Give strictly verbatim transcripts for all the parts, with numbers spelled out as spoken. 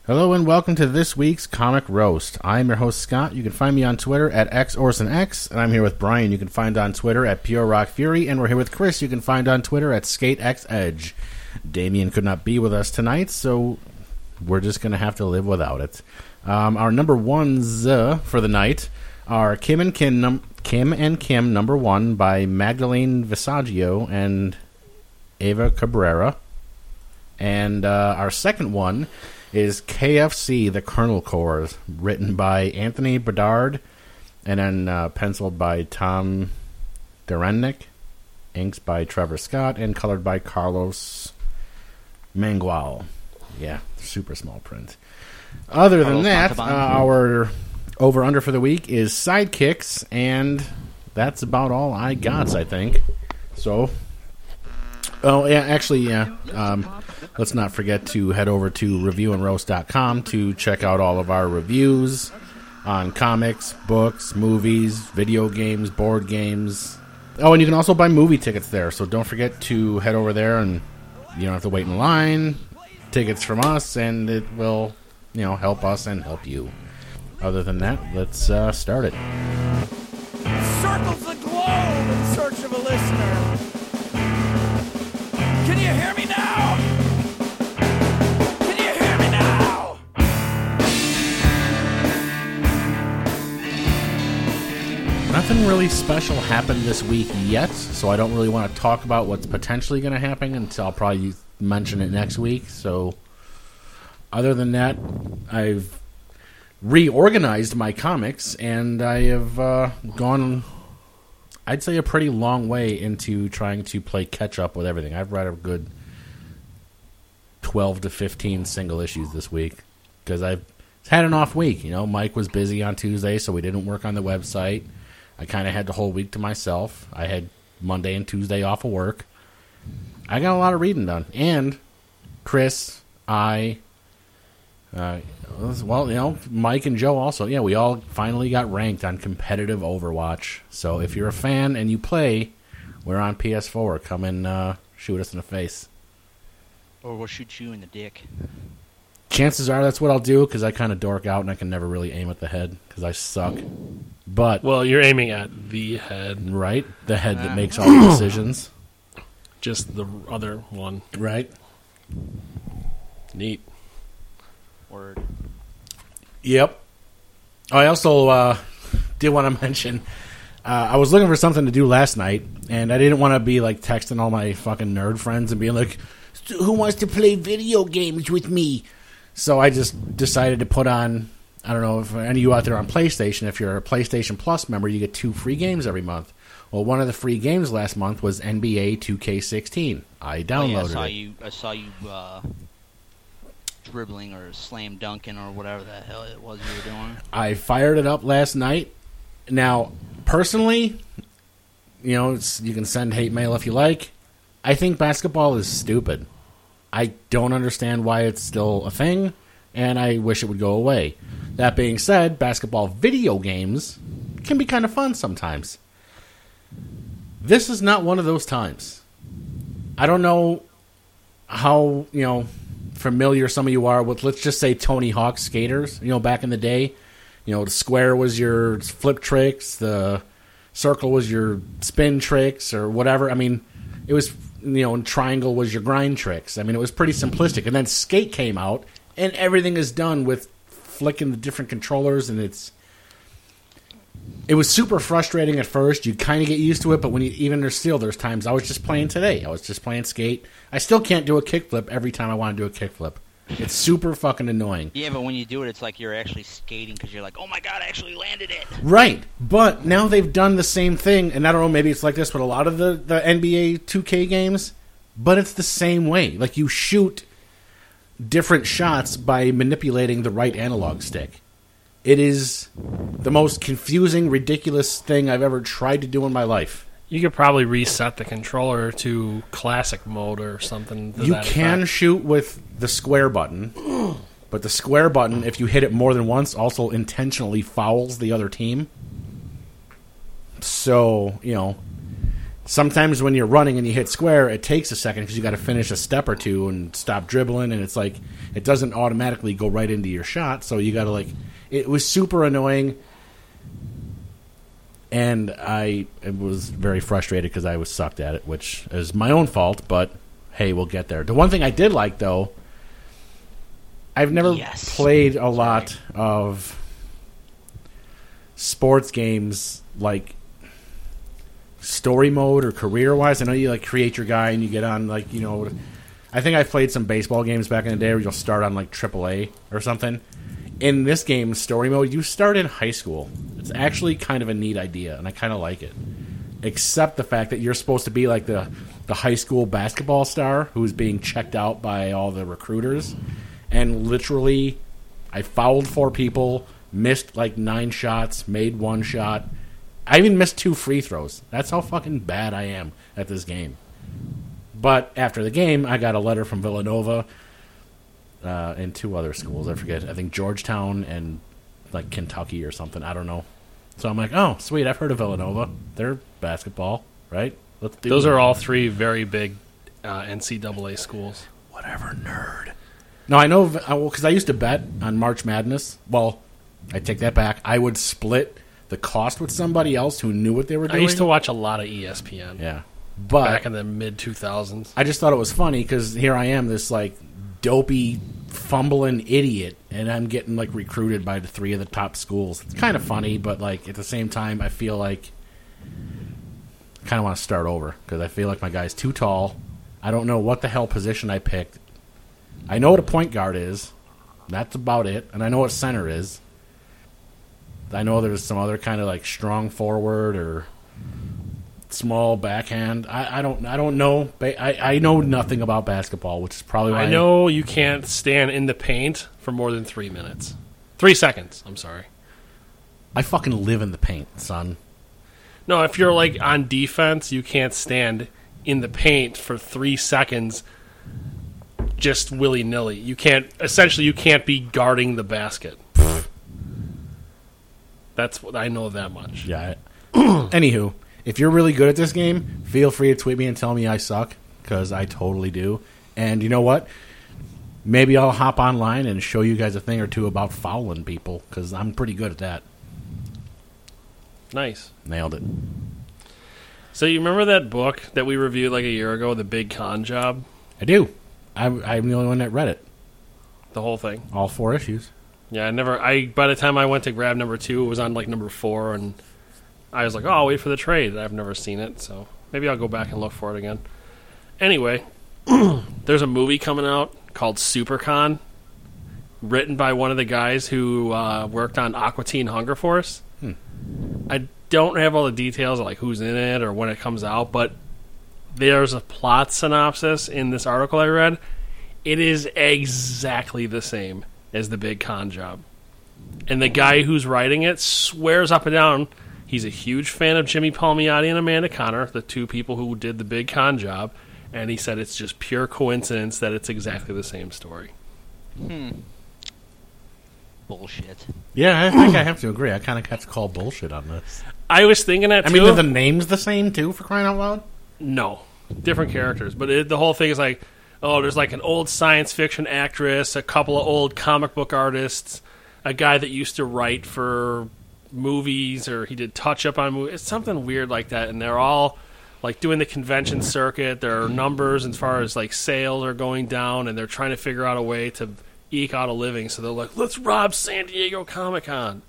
Hello and welcome to this week's Comic Roast. I'm your host, Scott. You can find me on Twitter at XOrsonX, and I'm here with Brian. You can find on Twitter at Pure Rock Fury, and we're here with Chris. You can find on Twitter at SkateXEdge. Damien could not be with us tonight, so we're just going to have to live without it. Um, our number ones uh, for the night are Kim and Kim, num- Kim and Kim number one by Magdalene Visaggio and Eva Cabrera. And uh, our second one is K F C, The Colonel Corps, written by Anthony Bedard and then uh, penciled by Tom Derennik, inks by Trevor Scott, and colored by Carlos Mangual. Yeah, super small print. Other than that, uh, our over-under for the week is Sidekicks, and that's about all I got, I think. So... Oh, yeah, actually, yeah. Um, let's not forget to head over to review and roast dot com to check out all of our reviews on comics, books, movies, video games, board games. Oh, and you can also buy movie tickets there, so don't forget to head over there, and you don't have to wait in line. Tickets from us, and it will, you know, help us and help you. Other than that, let's uh, start it. Circles the globe in search of a listener. Can you hear me now? Can you hear me now? Nothing really special happened this week yet, so I don't really want to talk about what's potentially going to happen until I'll probably mention it next week. So, other than that, I've reorganized my comics, and I have uh, gone... I'd say a pretty long way into trying to play catch-up with everything. I've read a good twelve to fifteen single issues this week because I've had an off week. You know, Mike was busy on Tuesday, so we didn't work on the website. I kind of had the whole week to myself. I had Monday and Tuesday off of work. I got a lot of reading done. And Chris, I... Uh, well, you know, Mike and Joe also. Yeah, we all finally got ranked on competitive Overwatch. So if you're a fan and you play, we're on P S four. Come and uh, shoot us in the face. Or we'll shoot you in the dick. Chances are that's what I'll do because I kind of dork out and I can never really aim at the head because I suck. But well, you're aiming at the head. Right? The head that makes all the decisions. Just the other one. Right? Neat. Word. Yep. I also uh, did want to mention, uh, I was looking for something to do last night, and I didn't want to be like texting all my fucking nerd friends and being like, who wants to play video games with me? So I just decided to put on, I don't know if any of you out there on PlayStation, if you're a PlayStation Plus member, you get two free games every month. Well, one of the free games last month was N B A two K sixteen. I downloaded oh, yeah, I saw it. You, I saw you uh, dribbling or slam dunking or whatever the hell it was you were doing. I fired it up last night. Now, personally, you know, it's, you can send hate mail if you like. I think basketball is stupid. I don't understand why it's still a thing, and I wish it would go away. That being said, basketball video games can be kind of fun sometimes. This is not one of those times. I don't know how, you know, familiar some of you are with, let's just say, Tony Hawk skaters. You know, back in the day, you know, the square was your flip tricks, the circle was your spin tricks, or whatever. I mean, it was, you know, and triangle was your grind tricks. I mean, it was pretty simplistic. And then Skate came out, and everything is done with flicking the different controllers, and it's... It was super frustrating at first. You kind of get used to it, but when you even there's still there's times I was just playing today. I was just playing Skate. I still can't do a kickflip every time I want to do a kickflip. It's super fucking annoying. Yeah, but when you do it, it's like you're actually skating because you're like, oh my god, I actually landed it. Right, but now they've done the same thing, and I don't know, maybe it's like this with a lot of the, the N B A two K games, but it's the same way. Like, you shoot different shots by manipulating the right analog stick. It is the most confusing, ridiculous thing I've ever tried to do in my life. You could probably reset the controller to classic mode or something. You can effect. shoot with the square button, but the square button, if you hit it more than once, also intentionally fouls the other team. So, you know, sometimes when you're running and you hit square, it takes a second because you got to finish a step or two and stop dribbling, and it's like it doesn't automatically go right into your shot, so you got to like. It was super annoying, and I was very frustrated because I was sucked at it, which is my own fault. But hey, we'll get there. The one thing I did like though, I've never Yes. played a lot of sports games like. Story mode or career wise, I know you like create your guy and you get on like you know. I think I played some baseball games back in the day where you'll start on like triple A or something. In this game, story mode, you start in high school. It's actually kind of a neat idea, and I kind of like it. Except the fact that you're supposed to be like the the high school basketball star who's being checked out by all the recruiters, and literally, I fouled four people, missed like nine shots, made one shot. I even missed two free throws. That's how fucking bad I am at this game. But after the game, I got a letter from Villanova uh, and two other schools. I forget. I think Georgetown and like Kentucky or something. I don't know. So I'm like, oh, sweet. I've heard of Villanova. They're basketball, right? Let's do Those it. are all three very big uh, N C double A schools. Whatever, nerd. No, I know because I used to bet on March Madness. Well, I take that back. I would split the cost with somebody else who knew what they were I doing. used to watch a lot of E S P N. Yeah. But Back in the mid two thousands. I just thought it was funny because here I am, this like dopey, fumbling idiot, and I'm getting like recruited by the three of the top schools. It's kind of funny, but like at the same time, I feel like I kind of want to start over because I feel like my guy's too tall. I don't know what the hell position I picked. I know what a point guard is. That's about it, and I know what center is. I know there's some other kind of like strong forward or small backhand. I, I don't. I don't know. I, I know nothing about basketball, which is probably why I know you can't stand in the paint for more than three minutes. Three seconds. I'm sorry. I fucking live in the paint, son. No, if you're like on defense, you can't stand in the paint for three seconds just willy nilly. You can't. Essentially, you can't be guarding the basket. That's what I know that much. Yeah. I, anywho, if you're really good at this game, feel free to tweet me and tell me I suck because I totally do. And you know what? Maybe I'll hop online and show you guys a thing or two about fouling people because I'm pretty good at that. Nice. Nailed it. So you remember that book that we reviewed like a year ago, The Big Con Job? I do. I'm, I'm the only one that read it. The whole thing. All four issues. Yeah, I never. I by the time I went to grab number two, it was on like number four, and I was like, "Oh, I'll wait for the trade." I've never seen it, so maybe I'll go back and look for it again. Anyway, there's a movie coming out called SuperCon, written by one of the guys who uh, worked on Aqua Teen Hunger Force. Hmm. I don't have all the details of like who's in it or when it comes out, but there's a plot synopsis in this article I read. It is exactly the same as The Big Con Job. And the guy who's writing it swears up and down he's a huge fan of Jimmy Palmiotti and Amanda Conner, the two people who did The Big Con Job, and he said it's just pure coincidence that it's exactly the same story. Hmm. Bullshit. Yeah, I think I have to agree. I kind of have to call bullshit on this. I was thinking that I too. mean, are the names the same, too, for crying out loud? No. Different characters. But it, the whole thing is like, oh, there's like an old science fiction actress, a couple of old comic book artists, a guy that used to write for movies, or he did touch-up on movies. It's something weird like that, and they're all like doing the convention circuit. There are numbers as far as like sales are going down, and they're trying to figure out a way to eke out a living. So they're like, let's rob San Diego Comic-Con.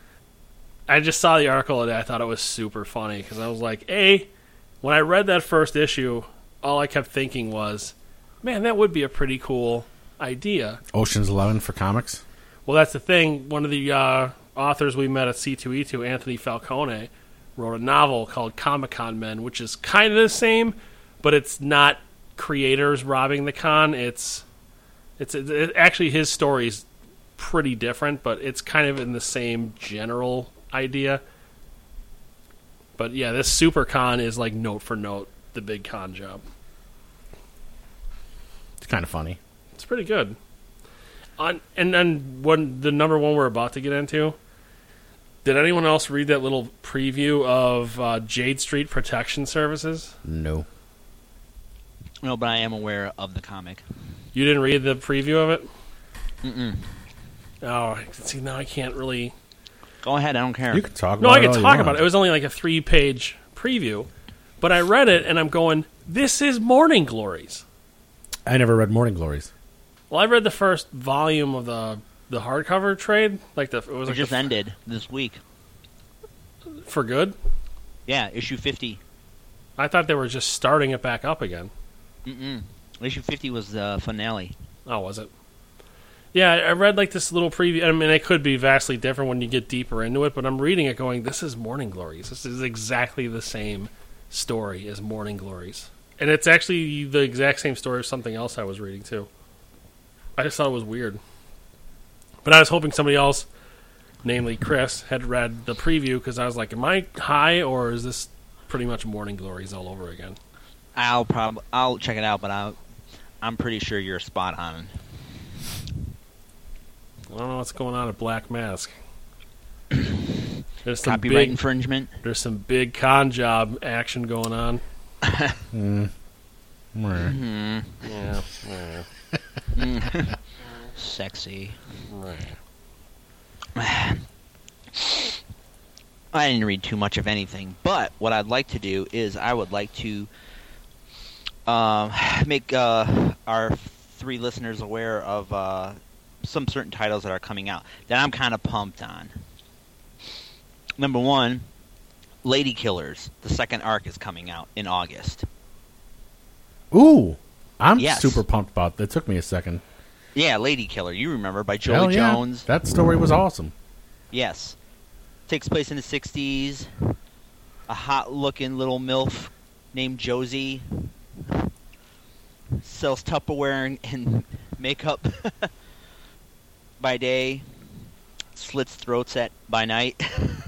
I just saw the article and I thought it was super funny because I was like, A, when I read that first issue, all I kept thinking was, man, that would be a pretty cool idea. Ocean's Eleven for comics? Well, that's the thing. One of the uh, authors we met at C two E two, Anthony Falcone, wrote a novel called Comic-Con Men, which is kind of the same, but it's not creators robbing the con. It's it's it, it, actually his story's pretty different, but it's kind of in the same general idea. But yeah, this Super Con is like note for note The Big Con Job. It's kind of funny. It's pretty good. On and then when the number one we're about to get into, Did anyone else read that little preview of uh, Jade Street Protection Services? No. No, but I am aware of the comic. You didn't read the preview of it? Mm-mm. Oh, see, now I can't really... Go ahead, I don't care. You can talk No, about I it. can all you talk want. about it. It was only like a three-page preview. But I read it, and I'm going, this is Morning Glories. I never read Morning Glories. Well, I read the first volume of the the hardcover trade. Like the It was It like just the, ended this week. For good? Yeah, issue fifty. I thought they were just starting it back up again. Mm-mm. Issue fifty was the finale. Oh, was it? Yeah, I read like this little preview. I mean, it could be vastly different when you get deeper into it, but I'm reading it going, this is Morning Glories. This is exactly the same story as Morning Glories. And it's actually the exact same story of something else I was reading, too. I just thought it was weird. But I was hoping somebody else, namely Chris, had read the preview, because I was like, am I high, or is this pretty much Morning Glories all over again? I'll probably I'll check it out, but I'll, I'm pretty sure you're spot on. I don't know what's going on at Black Mask. There's some Copyright big, infringement. there's some big con job action going on. Mm. Meh. Mm. Yeah. yeah. Mm. Sexy. I didn't read too much of anything, but what I'd like to do is I would like to um, make uh, our three listeners aware of uh, some certain titles that are coming out that I'm kind of pumped on. Number one, Lady Killers. The second arc is coming out in August. Ooh. I'm Yes. super pumped about that. It took me a second. Yeah, Lady Killer. You remember, by Joey Hell yeah. Jones. That story was awesome. Yes. Takes place in the sixties. A hot-looking little MILF named Josie sells Tupperware and, and makeup by day, slits throats at by night,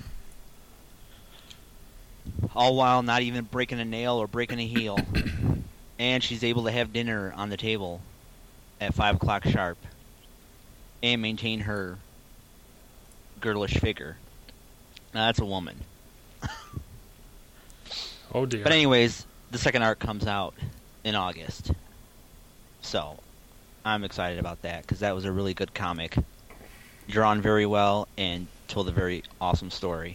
all while not even breaking a nail or breaking a heel. And she's able to have dinner on the table at five o'clock sharp and maintain her girlish figure. Now, that's a woman. Oh, dear. But anyways, the second arc comes out in August. So, I'm excited about that, because that was a really good comic. Drawn very well and told a very awesome story.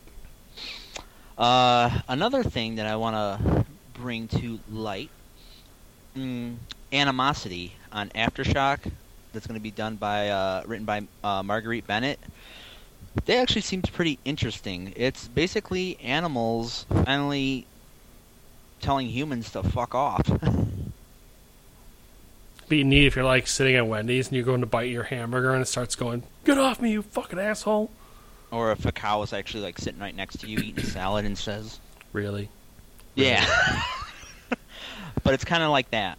Uh, another thing that I want to bring to light, mm, Animosity on Aftershock, that's going to be done by, uh, written by uh, Marguerite Bennett. That actually seems pretty interesting. It's basically animals finally telling humans to fuck off. Be neat if you're like sitting at Wendy's and you're going to bite your hamburger and it starts going, get off me, you fucking asshole. Or if a cow is actually like sitting right next to you eating salad and says, Really? yeah. But it's kind of like that.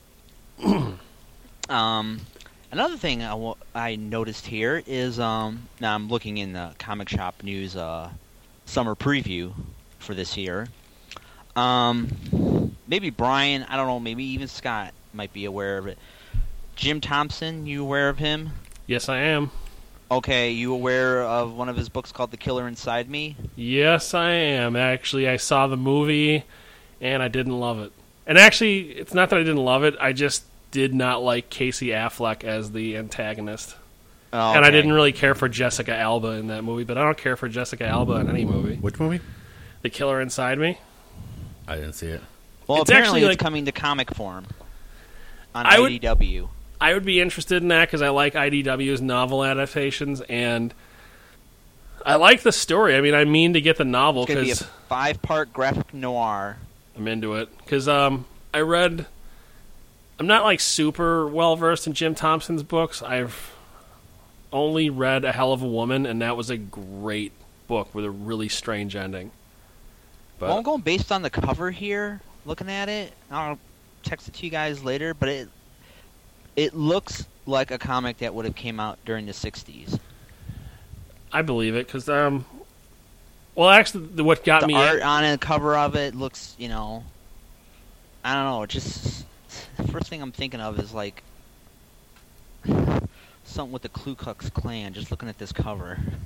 um, another thing I, w- I noticed here is, um, now I'm looking in the Comic Shop News uh, summer preview for this year. Um, maybe Brian, I don't know, maybe even Scott might be aware of it. Jim Thompson, you aware of him? Yes, I am. Okay, you aware of one of his books called The Killer Inside Me? Yes, I am. Actually, I saw the movie and I didn't love it. And actually, it's not that I didn't love it, I just did not like Casey Affleck as the antagonist. Oh, And I okay. didn't really care for Jessica Alba in that movie, but I don't care for Jessica Alba in any movie. Which movie? The Killer Inside Me? I didn't see it. Well, It's apparently actually it's like- coming to comic form on I would- I D W. I would be interested in that because I like I D W's novel adaptations, and I like the story. I mean, I mean to get the novel It's going to be a because five-part graphic noir. I'm into it. Because um, I read... I'm not, like, super well-versed in Jim Thompson's books. I've only read A Hell of a Woman, and that was a great book with a really strange ending. But Well, I'm going based on the cover here, looking at it. I'll text it to you guys later, but it it looks like a comic that would have came out during the sixties. I believe it, because... Um, well, actually, the- what got The me... art on the cover of it looks, you know... I don't know, it just... The first thing I'm thinking of is, like... something with the Ku Klux Klan, just looking at this cover.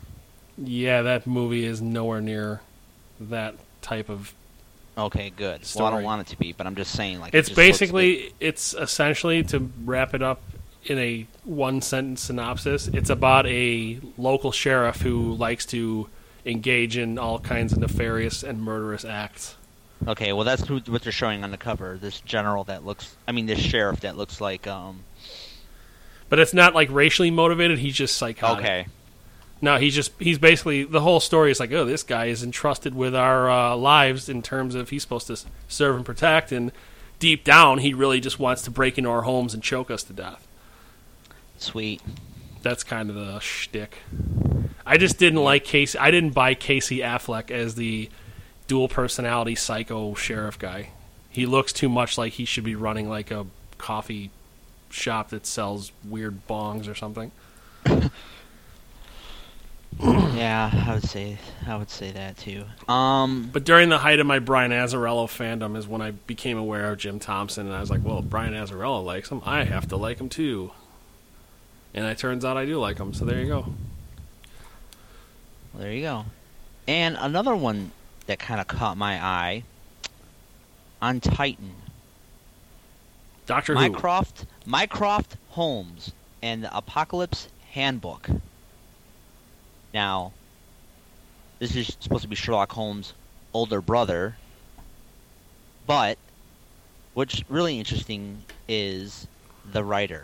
Yeah, that movie is nowhere near that type of. Okay, good. Story. Well, I don't want it to be, but I'm just saying, like, It's it just looks basically, it's essentially, to wrap it up in a one sentence synopsis, it's about a local sheriff who likes to engage in all kinds of nefarious and murderous acts. good. Okay, well, that's who, what they're showing on the cover. This general that looks, I mean, this sheriff that looks like, um... But it's not, like, racially motivated, he's just psychotic. Okay. No, he's just, he's basically, the whole story is like, oh, this guy is entrusted with our uh, lives in terms of he's supposed to s- serve and protect, and deep down, he really just wants to break into our homes and choke us to death. Sweet. That's kind of the shtick. I just didn't like Casey, I didn't buy Casey Affleck as the dual personality psycho sheriff guy. He looks too much like he should be running like a coffee shop that sells weird bongs or something. Yeah, I would say I would say that too. Um, But during the height of my Brian Azzarello fandom is when I became aware of Jim Thompson, and I was like, well, if Brian Azzarello likes him, I have to like him too. And it turns out I do like him, so there you go. well, there you go. And another one that kind of caught my eye on Titan. Doctor Who. Mycroft, Mycroft Holmes and the Apocalypse Handbook. Now, this is supposed to be Sherlock Holmes' older brother, but what's really interesting is the writer,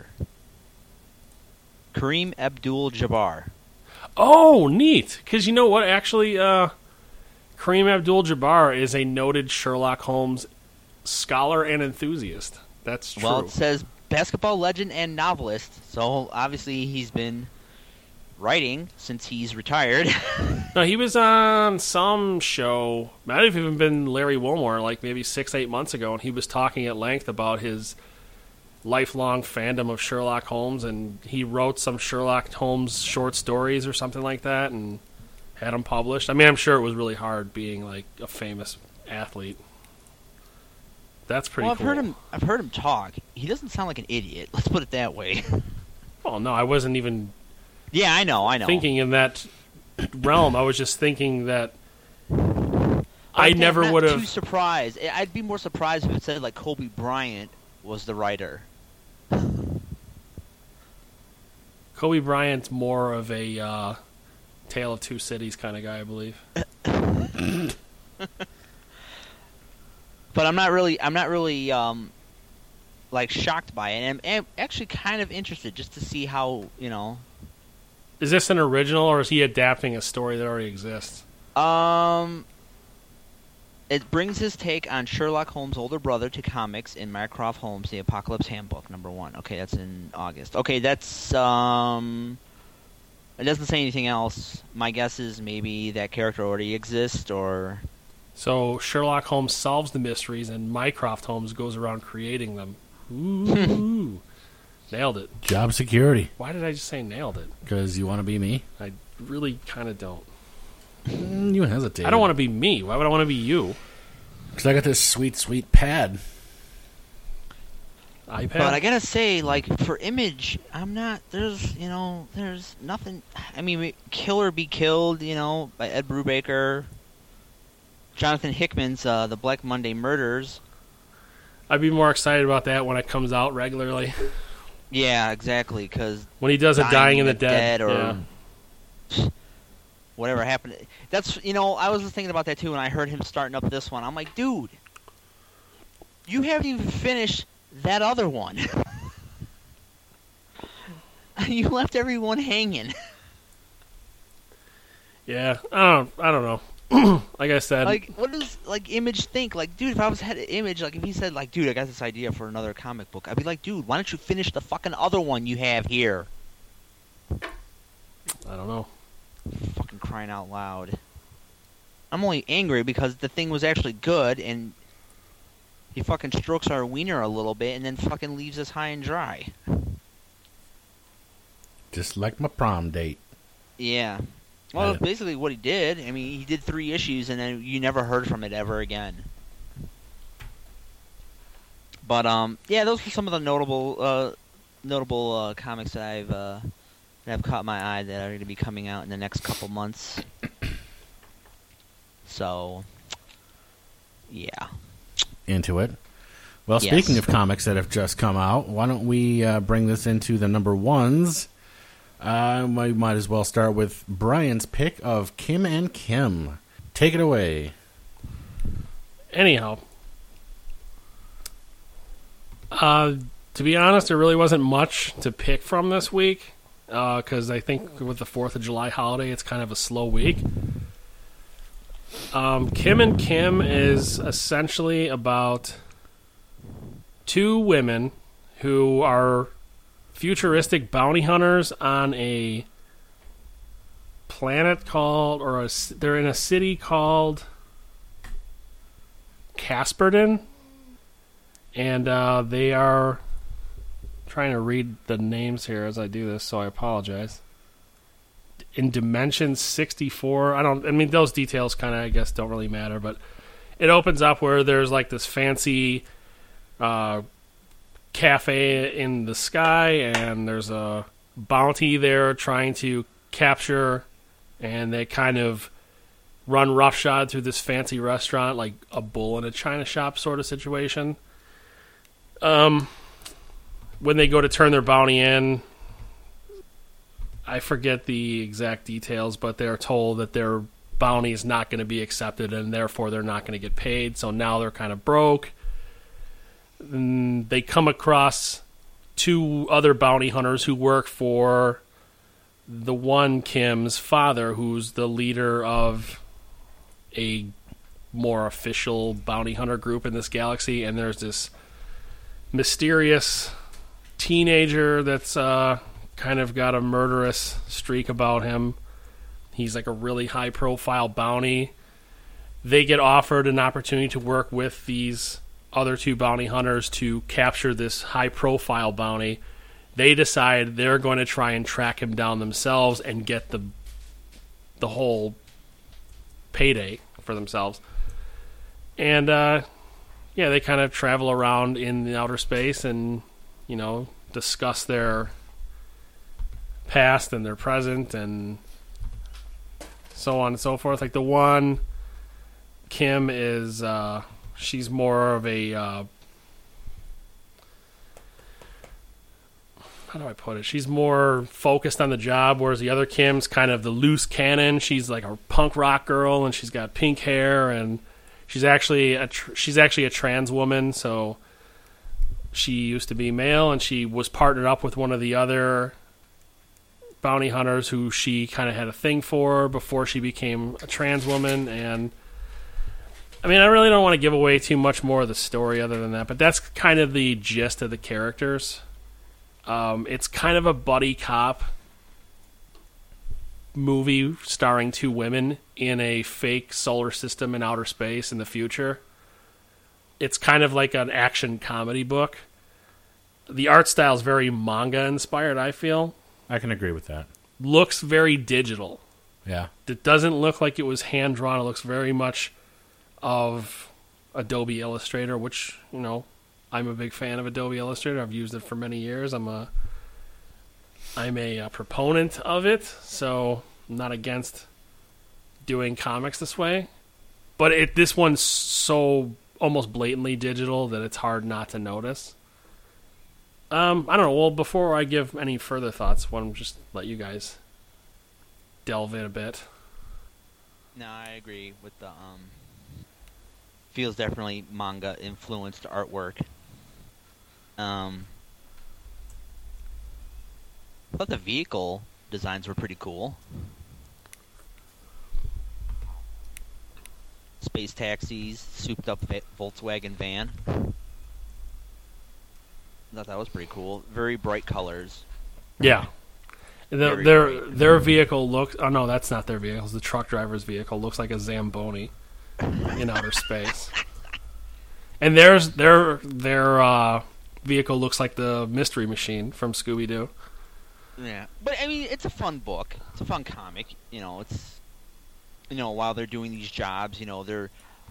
Kareem Abdul-Jabbar. Oh, neat! Because you know what? Actually, uh, Kareem Abdul-Jabbar is a noted Sherlock Holmes scholar and enthusiast. That's true. Well, it says basketball legend and novelist, so obviously he's been writing since he's retired. No, he was on some show, might have even been Larry Wilmore, like maybe six, eight months ago, and he was talking at length about his lifelong fandom of Sherlock Holmes, and he wrote some Sherlock Holmes short stories or something like that, and had them published. I mean, I'm sure it was really hard being like a famous athlete. That's pretty well, I've cool. heard him. I've heard him talk. He doesn't sound like an idiot. Let's put it that way. Well, no, I wasn't even Yeah, I know. I know. thinking in that realm. I was just thinking that But I I'm never not would Too have. surprised. I- I'd be more surprised if it said like Kobe Bryant was the writer. Kobe Bryant's more of a uh, Tale of Two Cities kind of guy, I believe. But I'm not really. I'm not really um, like shocked by it. And I'm, I'm actually kind of interested just to see how you know. Is this an original, or is he adapting a story that already exists? Um, it brings his take on Sherlock Holmes' older brother to comics in Mycroft Holmes: The Apocalypse Handbook, number one. Okay, that's in August. Okay, that's um, it doesn't say anything else. My guess is maybe that character already exists, or So Sherlock Holmes solves the mysteries, and Mycroft Holmes goes around creating them. Ooh, nailed it. Job security. Why did I just say nailed it? Because you want to be me? I really kind of don't. Mm, you hesitate. I don't want to be me. Why would I want to be you? Because I got this sweet, sweet pad. iPad. But I gotta say, like, for Image, I'm not, there's, you know, there's nothing, I mean, Kill or Be Killed, you know, by Ed Brubaker, Jonathan Hickman's uh, The Black Monday Murders. I'd be more excited about that when it comes out regularly. Yeah, exactly, because When he does a Dying in the Dead. or yeah. whatever happened. That's, you know, I was thinking about that too when I heard him starting up this one. I'm like, dude, you haven't even finished that other one. You left everyone hanging. Yeah, I don't, I don't know. Like I said, Like, what does, like, Image think? Like, dude, if I was head of Image, like, if he said, like, dude, I got this idea for another comic book, I'd be like, dude, why don't you finish the fucking other one you have here? I don't know. Fucking crying out loud. I'm only angry because the thing was actually good, and he fucking strokes our wiener a little bit, and then fucking leaves us high and dry. Just like my prom date. Yeah. Well, Uh, that's basically what he did. I mean, he did three issues, and then you never heard from it ever again. But um, yeah, those were some of the notable, uh, notable uh, comics that I've uh, that have caught my eye that are going to be coming out in the next couple months. So, yeah. Into it. Well, Yes. speaking of comics that have just come out, why don't we uh, bring this into the number ones? Uh, we might as well start with Brian's pick of Kim and Kim. Take it away. Anyhow, uh, to be honest, there really wasn't much to pick from this week because uh, I think with the fourth of July holiday, it's kind of a slow week. Um, Kim and Kim is essentially about two women who are futuristic bounty hunters on a planet called, or a, they're in a city called Casperden, and uh, they are trying to read the names here as I do this, so I apologize. In Dimension sixty-four, I don't. I mean, those details kind of, I guess, don't really matter. But it opens up where there's like this fancy uh, cafe in the sky, and there's a bounty there trying to capture, and they kind of run roughshod through this fancy restaurant, like a bull in a china shop sort of situation. Um, when they go to turn their bounty in, I forget the exact details, but they're told that their bounty is not going to be accepted, and therefore they're not going to get paid. So now they're kind of broke. And they come across two other bounty hunters who work for the one Kim's father, who's the leader of a more official bounty hunter group in this galaxy. And there's this mysterious teenager that's uh, kind of got a murderous streak about him. He's like a really high-profile bounty. They get offered an opportunity to work with these other two bounty hunters to capture this high-profile bounty. They decide they're going to try and track him down themselves and get the the whole payday for themselves. And, uh, yeah, they kind of travel around in the outer space and, you know, discuss their past and their present and so on and so forth. Like the one, Kim is, uh, she's more of a, uh, how do I put it? She's more focused on the job, whereas the other Kim's kind of the loose cannon. She's like a punk rock girl, and she's got pink hair, and she's actually a tr- she's actually a trans woman. So she used to be male, and she was partnered up with one of the other bounty hunters who she kind of had a thing for before she became a trans woman. And I mean, I really don't want to give away too much more of the story other than that, but that's kind of the gist of the characters. Um, it's kind of a buddy cop movie starring two women in a fake solar system in outer space in the future. It's kind of like an action comedy book. The art style is very manga inspired, I feel. I can agree with that. Looks very digital. Yeah. It doesn't look like it was hand drawn. It looks very much of Adobe Illustrator, which, you know, I'm a big fan of Adobe Illustrator. I've used it for many years. I'm a I'm a, a proponent of it, so I'm not against doing comics this way. But it this one's so almost blatantly digital that it's hard not to notice. Um, I don't know. Well, before I give any further thoughts, why don't I just let you guys delve in a bit. No, I agree with the um. Feels definitely manga influenced artwork. Um, I thought the vehicle designs were pretty cool. Space taxis, souped up Volkswagen van. I thought that was pretty cool. Very bright colors. Yeah. The, Very their bright. their vehicle looks... Oh, no, that's not their vehicle. It's the truck driver's vehicle. Looks like a Zamboni in outer space. And theirs, their their uh, vehicle looks like the Mystery Machine from Scooby-Doo. Yeah, but I mean, it's a fun book. It's a fun comic. You know, it's you know while they're doing these jobs, you know they're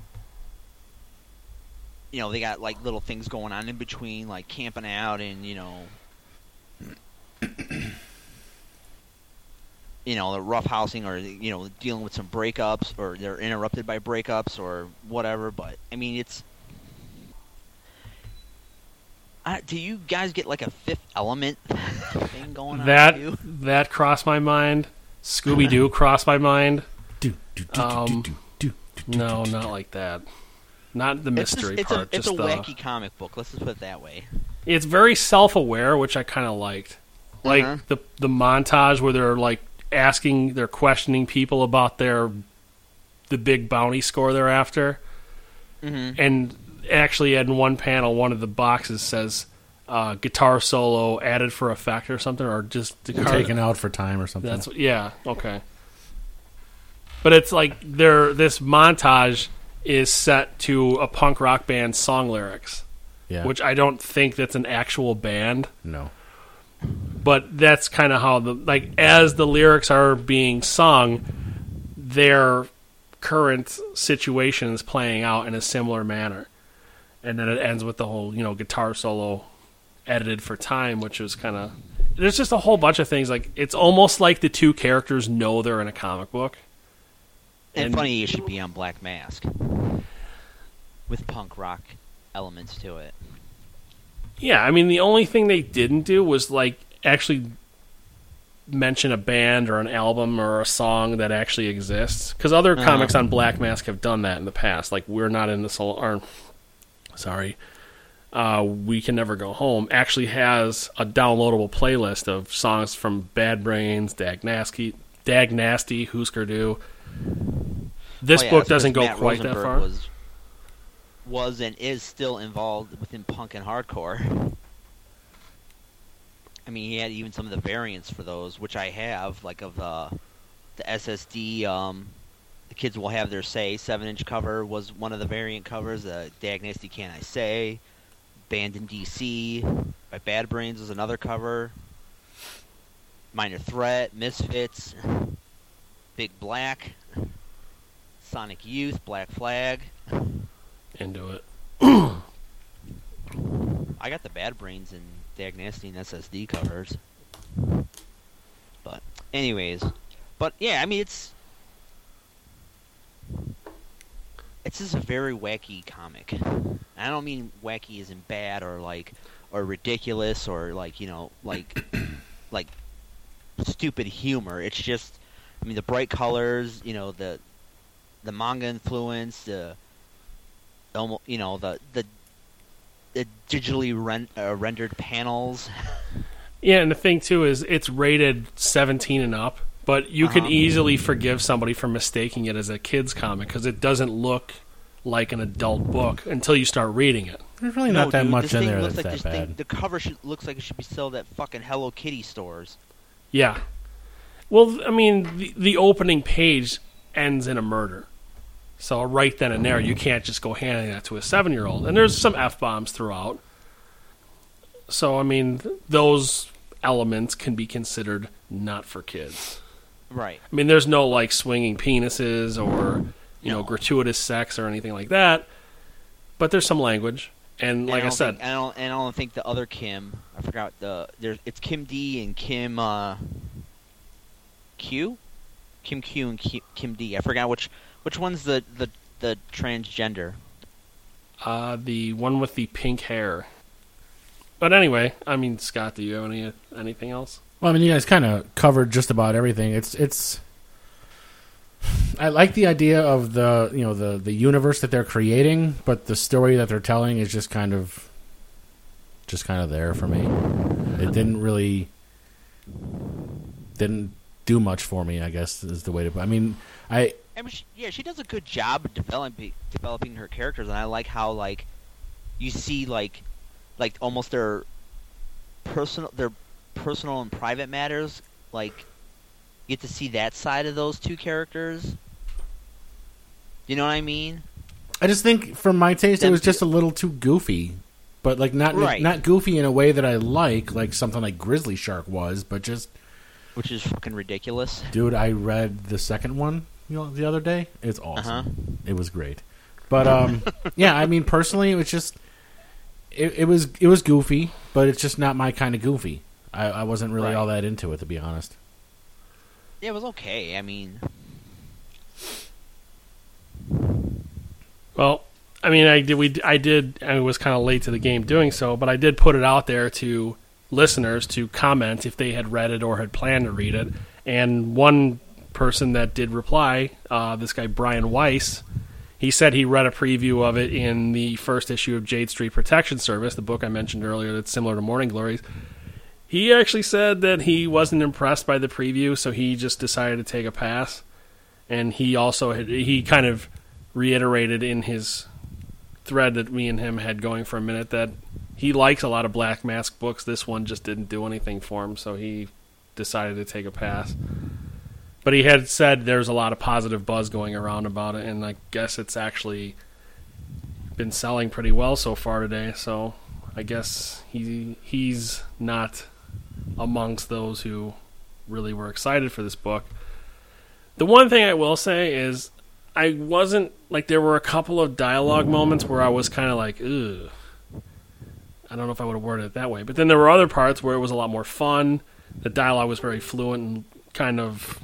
you know they got like little things going on in between, like camping out and you know you know, the roughhousing or, you know, dealing with some breakups or they're interrupted by breakups or whatever. But, I mean, it's... Uh, do you guys get like a Fifth Element thing going on? That too? that crossed my mind. Scooby Doo crossed my mind. Do, do, do, Um, do, do, do, do, do, No, do, do, not do. like that. Not the It's, just, mystery it's part. a, it's a just the, wacky comic book. Let's just put it that way. It's very self-aware, which I kind of liked. Like Uh-huh. the the montage where they're like asking, they're questioning people about their the big bounty score they're after, Mm-hmm. and actually in one panel, one of the boxes says uh, guitar solo added for effect or something, or just the car- Taken out for time or something. That's what, yeah, okay. But it's like they're this montage is set to a punk rock band's song lyrics, yeah. which I don't think that's an actual band. No. But that's kind of how the like as the lyrics are being sung, their current situation is playing out in a similar manner, and then it ends with the whole you know guitar solo edited for time, which is kind of there's just a whole bunch of things like it's almost like the two characters know they're in a comic book. And, And- funny, it should be on Black Mask with punk rock elements to it. Yeah, I mean the only thing they didn't do was like actually mention a band or an album or a song that actually exists. Because other Uh-huh. comics on Black Mask have done that in the past. Like We're Not in the Soul, or sorry, uh, We Can Never Go Home actually has a downloadable playlist of songs from Bad Brains, Dag Nasty, Dag Nasty, Husker Du. This Oh, yeah, book that's doesn't go because Matt quite that Rosenberg far. Was, was and is still involved within punk and hardcore. I mean, he had even some of the variants for those, which I have, like of the the S S D. Um, the Kids Will Have Their Say seven-inch cover was one of the variant covers. The Dag Nasty Can I Say, Banned in D C by Bad Brains was another cover. Minor Threat, Misfits, Big Black, Sonic Youth, Black Flag. Into it. I got the Bad Brains and Dag Nasty and S S D covers. But, anyways. But, yeah, I mean, it's... It's just a very wacky comic. And I don't mean wacky as in bad or, like, or ridiculous or, like, you know, like, like, stupid humor. It's just, I mean, the bright colors, you know, the, the manga influence, the, almost, you know, the, the, the digitally ren- uh, rendered panels. Yeah, and the thing too is it's rated seventeen and up, but you can Uh-huh. easily forgive somebody for mistaking it as a kid's comic because it doesn't look like an adult book until you start reading it. There's really No, not that dude, much this in thing there looks that's like that this thing- bad. the cover should, looks like it should be sold at fucking Hello Kitty stores. Yeah. Well, I mean, the, the opening page ends in a murder. So right then and there, you can't just go handing that to a seven-year-old. And there's some F-bombs throughout. So, I mean, th- those elements can be considered not for kids. Right. I mean, there's no, like, swinging penises or, you know, No. gratuitous sex or anything like that. But there's some language. And like and I, I, said, think, and I don't, and I don't think the other Kim. I forgot the. There's it's Kim D and Kim uh, Q, Kim Q and Kim, Kim D. I forgot which which one's the the, the transgender. uh, the one with the pink hair. But anyway, I mean, Scott, do you have any anything else? Well, I mean, you guys kind of covered just about everything. It's it's. I like the idea of the you know the the universe that they're creating, but the story that they're telling is just kind of, just kind of there for me. It didn't really, didn't do much for me. I guess is the way to put. I mean, I I mean, she, yeah, she does a good job of developing developing her characters, and I like how like you see like like almost their personal their personal and private matters. Like you get to see that side of those two characters. You know what I mean? I just think, for my taste, it Them was just two- a little too goofy. But like not Right. not goofy in a way that I like, like something like Grizzly Shark was, but just. Which is fucking ridiculous. Dude, I read the second one you know, the other day. It's awesome. Uh-huh. It was great. But um, yeah, I mean, personally, it was just it, it was it was goofy, but it's just not my kind of goofy. I, I wasn't really Right. all that into it, to be honest. Yeah, it was okay. I mean, Well, I mean, I did. We I did. I was kind of late to the game doing so, but I did put it out there to listeners to comment if they had read it or had planned to read it. And one person that did reply, uh, this guy Brian Weiss, he said he read a preview of it in the first issue of Jade Street Protection Service, the book I mentioned earlier that's similar to Morning Glories. He actually said that he wasn't impressed by the preview, so he just decided to take a pass. And he also had, he kind of reiterated in his thread that me and him had going for a minute that he likes a lot of Black Mask books. This one just didn't do anything for him, so he decided to take a pass. But he had said there's a lot of positive buzz going around about it, and I guess it's actually been selling pretty well so far today, so I guess he he's not amongst those who really were excited for this book. The one thing I will say is I wasn't, like, there were a couple of dialogue moments where I was kind of like, ugh. I don't know if I would have worded it that way. But then there were other parts where it was a lot more fun. The dialogue was very fluent and kind of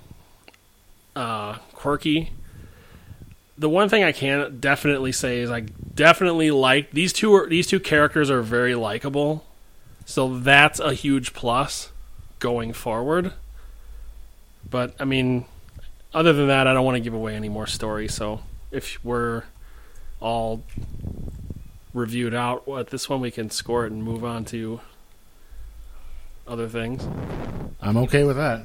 uh, quirky. The one thing I can definitely say is I definitely like, these two are, these two characters are very likable. So that's a huge plus going forward. But, I mean, other than that, I don't want to give away any more story. So if we're all reviewed out at this one, we can score it and move on to other things. I'm okay with that.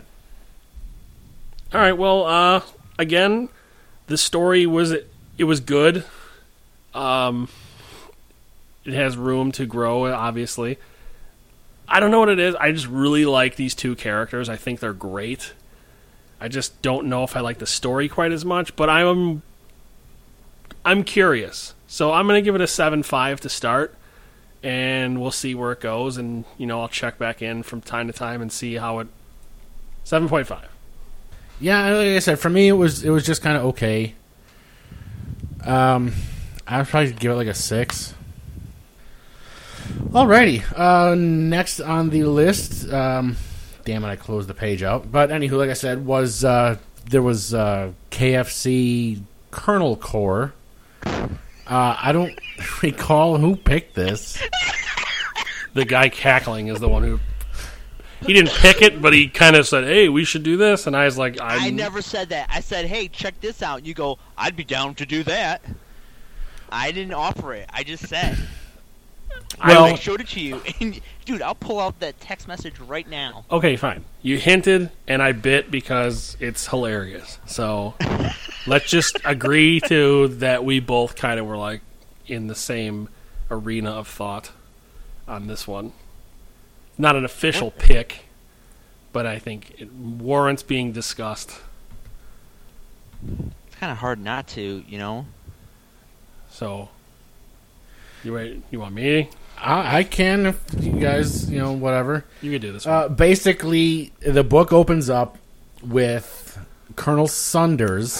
All right. Well, uh, again, the story was it was good. Um, it has room to grow, obviously. I don't know what it is. I just really like these two characters. I think they're great. I just don't know if I like the story quite as much, but I'm I'm curious. So I'm going to give it a seven five to start, and we'll see where it goes, and you know, I'll check back in from time to time and see how it seven point five. Yeah, like I said, for me it was it was just kind of okay. Um I'd probably give it like a six. Alrighty. Uh next on the list, um damn it, I closed the page out. But anywho, like I said, was uh, there was uh, K F C Colonel Corps. Uh, I don't recall who picked this. The guy cackling is the one who... He didn't pick it, but he kind of said, hey, we should do this. And I was like... I'm... I never said that. I said, hey, check this out. And you go, I'd be down to do that. I didn't offer it. I just said... Well, I showed it to you, and dude, I'll pull out that text message right now. Okay, fine. You hinted, and I bit because it's hilarious. So let's just agree to that we both kind of were like in the same arena of thought on this one. Not an official pick, but I think it warrants being discussed. It's kind of hard not to, you know. So, you wait, you want me? I, I can, if you guys, you know, whatever. You can do this one. Uh, basically, the book opens up with Colonel Saunders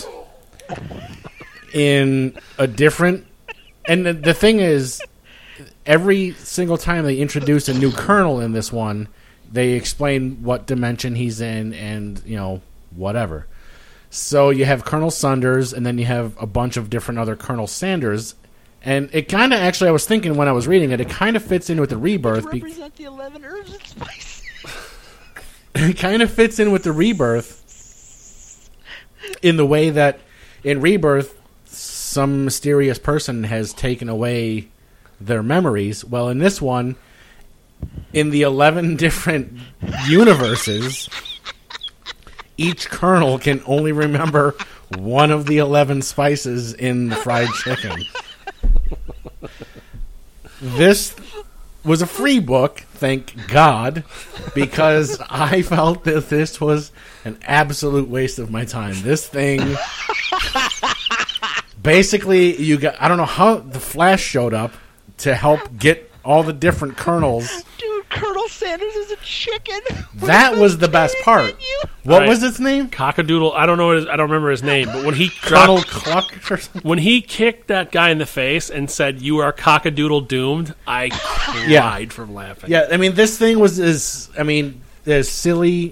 in a different... And the, the thing is, every single time they introduce a new colonel in this one, they explain what dimension he's in and, you know, whatever. So you have Colonel Saunders, and then you have a bunch of different other Colonel Sanders. And it kind of, actually, I was thinking when I was reading it, it kind of fits in with the Rebirth. To represent the eleven herbs and spices. It kind of fits in with the Rebirth in the way that in Rebirth, some mysterious person has taken away their memories. Well, in this one, in the eleven different universes, each colonel can only remember one of the eleven spices in the fried chicken. This was a free book, thank God, because I felt that this was an absolute waste of my time. This thing... Basically, you got, I don't know how the Flash showed up to help get all the different colonels. Dude, Colonel Sanders is a chicken. That was the best part. What Right. was its name? Cockadoodle. I don't know. What his, I don't remember his name. But when he Colonel dropped, Cluck or something? when he kicked that guy in the face and said, "You are cockadoodle doomed," I cried Yeah. from laughing. Yeah, I mean, this thing was as, I mean, as silly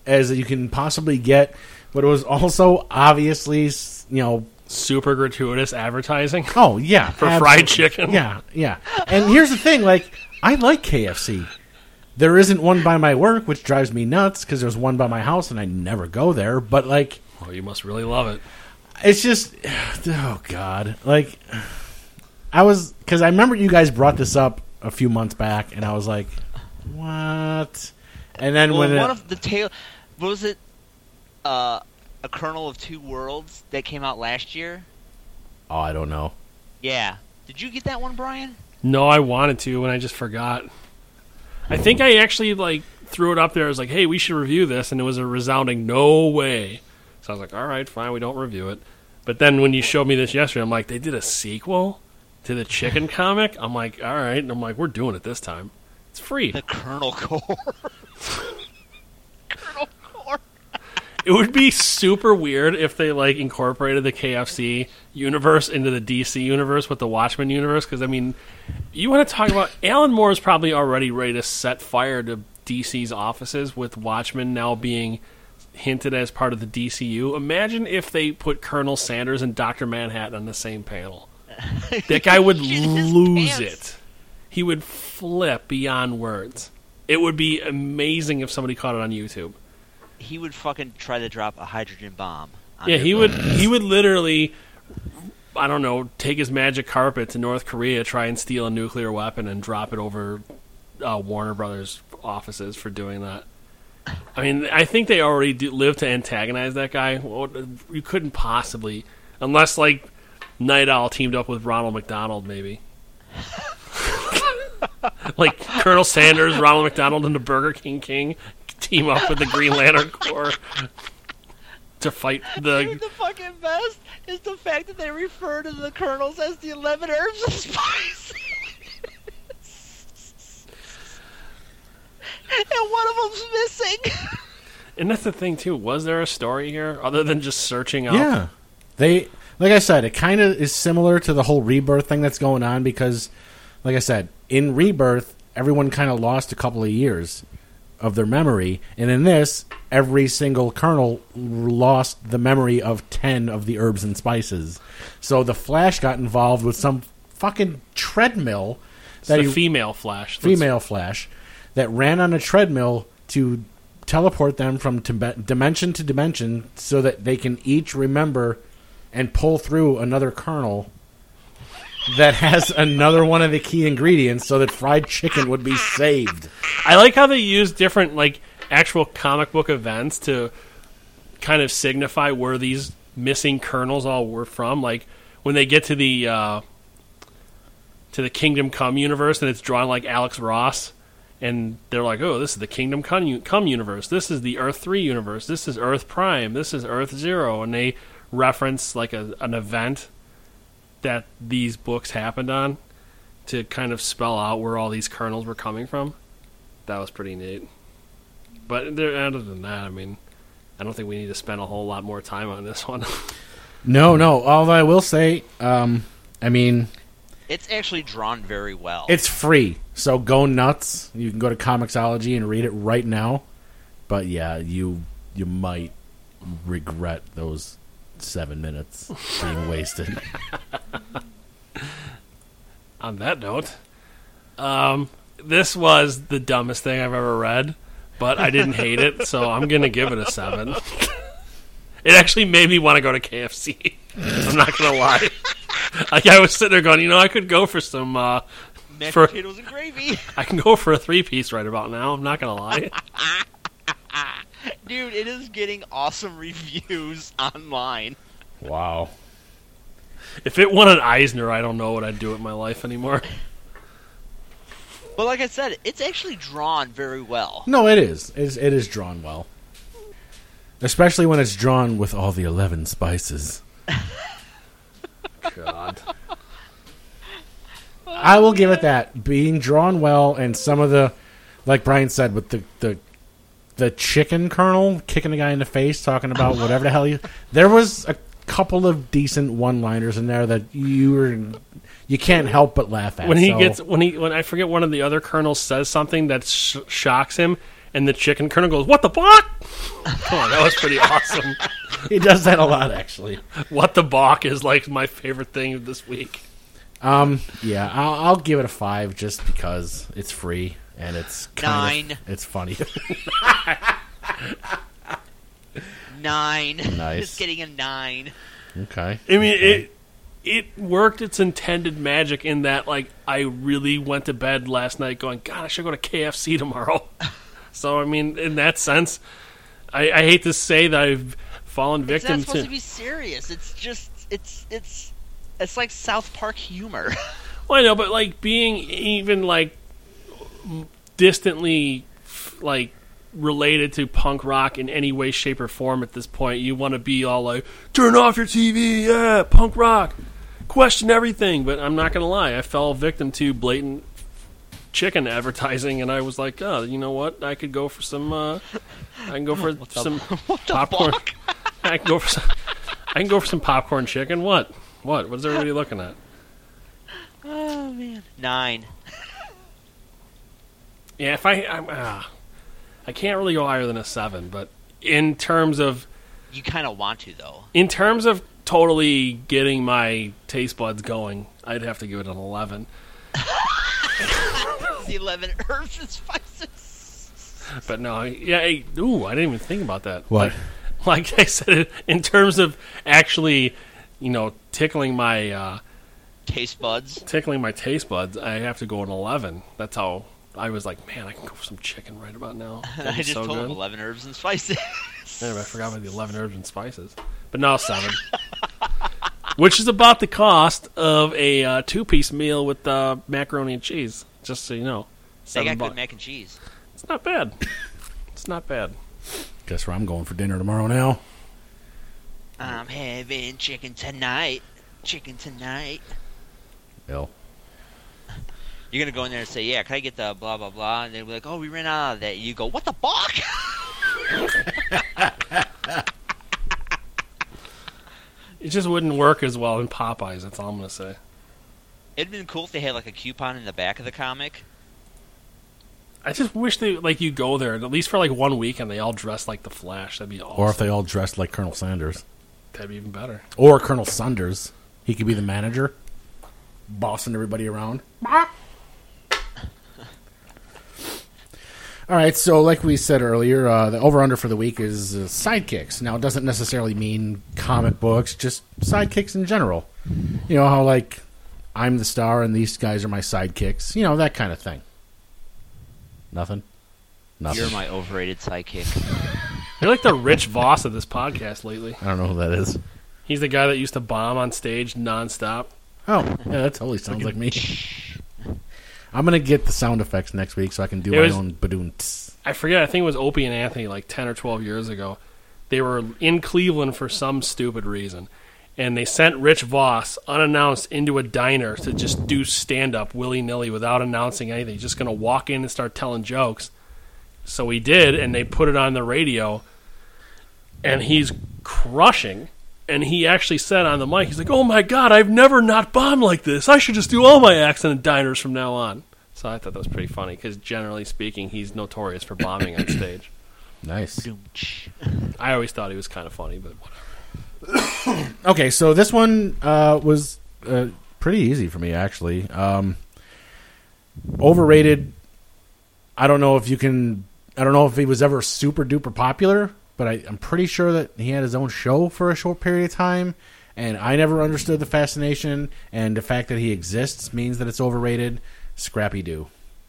as you can possibly get, but it was also obviously, you know, super gratuitous advertising. Oh yeah, for absolutely. fried chicken. Yeah, yeah. And here's the thing: like, I like K F C. There isn't one by my work, which drives me nuts because there's one by my house, and I never go there. But like, well, you must really love it. It's just, oh god, like, I was because I remember you guys brought this up a few months back, and I was like, what? And then well, when one it, of the tail, what was it? Uh, a Kernel of Two Worlds that came out last year. Oh, I don't know. Yeah, did you get that one, Brian? No, I wanted to, and I just forgot. I think I actually like threw it up there. I was like, "Hey, we should review this," and it was a resounding no way. So I was like, "All right, fine, we don't review it." But then when you showed me this yesterday, I'm like, "They did a sequel to the Chicken comic." I'm like, "All right," and I'm like, "We're doing it this time. It's free." The Colonel Core. Colonel Core. It would be super weird if they like incorporated the K F C universe into the D C universe with the Watchmen universe. Because I mean, you want to talk about Alan Moore is probably already ready to set fire to D C's offices with Watchmen now being hinted as part of the D C U. Imagine if they put Colonel Sanders and Doctor Manhattan on the same panel. That guy would lose it. He would flip beyond words. It would be amazing if somebody caught it on YouTube. He would fucking try to drop a hydrogen bomb. on Yeah, your he boat. would. He would literally, I don't know, take his magic carpet to North Korea, try and steal a nuclear weapon, and drop it over uh, Warner Brothers offices for doing that. I mean, I think they already do live to antagonize that guy. Well, you couldn't possibly, unless like Night Owl teamed up with Ronald McDonald, maybe. Like Colonel Sanders, Ronald McDonald, and the Burger King King team up with the Green Lantern Corps to fight the. Dude, the fucking best is the fact that they refer to the colonels as the eleven herbs of spice. And one of them's missing. And that's the thing too. Was there a story here other than just searching up? Yeah, they like I said, it kind of is similar to the whole Rebirth thing that's going on because, like I said, in Rebirth, everyone kind of lost a couple of years of their memory, and in this, every single colonel lost the memory of ten of the herbs and spices. So the Flash got involved with some fucking treadmill. It's That the he, female Flash. That's- female Flash that ran on a treadmill to teleport them from Tibet, dimension to dimension so that they can each remember and pull through another kernel that has another one of the key ingredients so that fried chicken would be saved. I like how they use different like actual comic book events to kind of signify where these missing kernels all were from. Like when they get to the uh, to the Kingdom Come universe and it's drawn like Alex Ross, and they're like, "Oh, this is the Kingdom Come, Come universe. This is the Earth three universe. This is Earth Prime. This is Earth Zero," and they reference like a, an event that these books happened on to kind of spell out where all these kernels were coming from. That was pretty neat. But there, other than that, I mean, I don't think we need to spend a whole lot more time on this one. No, no. Although I will say, um, I mean, It's actually drawn very well. it's free, so go nuts. You can go to Comixology and read it right now. But yeah, you you might regret those seven minutes being wasted. On that note, um, this was the dumbest thing I've ever read, but I didn't hate it, so I'm going to give it a seven. It actually made me want to go to K F C. I'm not going to lie. Like I was sitting there going, you know, I could go for some. Uh, Mashed for- potatoes and gravy. I can go for a three piece right about now. I'm not going to lie. Dude, it is getting awesome reviews online. Wow. If it won an Eisner, I don't know what I'd do with my life anymore. But like I said, it's actually drawn very well. No, it is. It is, it is drawn well. Especially when it's drawn with all the eleven spices. God. I will give it that. Being drawn well and some of the, like Brian said, with the, the, the chicken kernel kicking the guy in the face, talking about whatever the hell you... There was a couple of decent one-liners in there that you were... You can't help but laugh at. When he so. gets when he when I forget one of the other colonels says something that sh- shocks him, and the chicken colonel goes, "What the fuck?" Oh, that was pretty awesome. He does that a lot, actually. What the balk is like my favorite thing of this week. Um, yeah, I'll, I'll give it a five just because it's free and it's kind Nine. of, it's funny. Nine. Nice. Just getting a nine. Okay. I mean, Okay. it it worked its intended magic in that, like, I really went to bed last night going, God, I should go to K F C tomorrow. So, I mean, in that sense, I, I hate to say that I've fallen It's victim not supposed to... to be serious. It's just it's it's it's like South Park humor. Well, I know, but, like, being even, like, distantly, like, related to punk rock in any way, shape, or form at this point, you want to be all like, turn off your T V, yeah, punk rock, question everything. But I'm not going to lie, I fell victim to blatant chicken advertising, and I was like, oh, you know what? I could go for some, uh, I can go for some What the popcorn. fuck? I can go for some, I can go for some popcorn chicken. What? What? What is everybody looking at? Oh man, nine. Yeah, if I, I'm, uh, I can't really go higher than a seven, but in terms of, You kind of want to though. in terms of totally getting my taste buds going, I'd have to give it an eleven. The eleven herbs and spices. But no, yeah, I, ooh, I didn't even think about that. What? Like, like I said, in terms of actually, you know, tickling my uh, Taste buds. tickling my taste buds, I have to go an eleven. That's how I was like, man, I can go for some chicken right about now. That'd I be just so told good. him eleven herbs and spices. Damn, I forgot about the eleven herbs and spices. But now seven. Which is about the cost of a uh, two-piece meal with uh, macaroni and cheese, just so you know. They Seven got bucks. good mac and cheese. It's not bad. It's not bad. Guess where I'm going for dinner tomorrow now. I'm having chicken tonight. Chicken tonight. Bill. You're gonna go in there and say, "Yeah, can I get the blah blah blah?" And they'll be like, "Oh, we ran out of that." You go, "What the fuck?" It just wouldn't work as well in Popeyes, that's all I'm going to say. It'd been cool if they had like a coupon in the back of the comic. I just wish they, like, you go there, at least for, like, one week, and they all dress like the Flash. That'd be awesome. Or if they all dressed like Colonel Sanders. That'd be even better. Or Colonel Sanders. He could be the manager, bossing everybody around. All right, so like we said earlier, uh, the over-under for the week is uh, sidekicks. Now, it doesn't necessarily mean comic books, just sidekicks in general. You know how, like, I'm the star and these guys are my sidekicks. You know, that kind of thing. Nothing? Nothing. You're my overrated sidekick. You're like the Rich Voss of this podcast lately. I don't know who that is. He's the guy that used to bomb on stage nonstop. Oh, yeah, that totally sounds like me. I'm going to get the sound effects next week so I can do It my was- own badoon. I forget, I think it was Opie and Anthony like ten or twelve years ago. They were in Cleveland for some stupid reason. And they sent Rich Voss unannounced into a diner to just do stand-up willy-nilly without announcing anything. He's just going to walk in and start telling jokes. So he did, and they put it on the radio. And he's crushing. And he actually said on the mic, he's like, oh my God, I've never not bombed like this. I should just do all my acts in diners from now on. So I thought that was pretty funny, because generally speaking, he's notorious for bombing on stage. Nice. I always thought he was kind of funny, but whatever. Okay, so this one uh, was uh, pretty easy for me, actually. Um, overrated. I don't know if you can. I don't know if he was ever super duper popular, but I, I'm pretty sure that he had his own show for a short period of time, and I never understood the fascination. And the fact that he exists means that it's overrated. Scrappy Doo.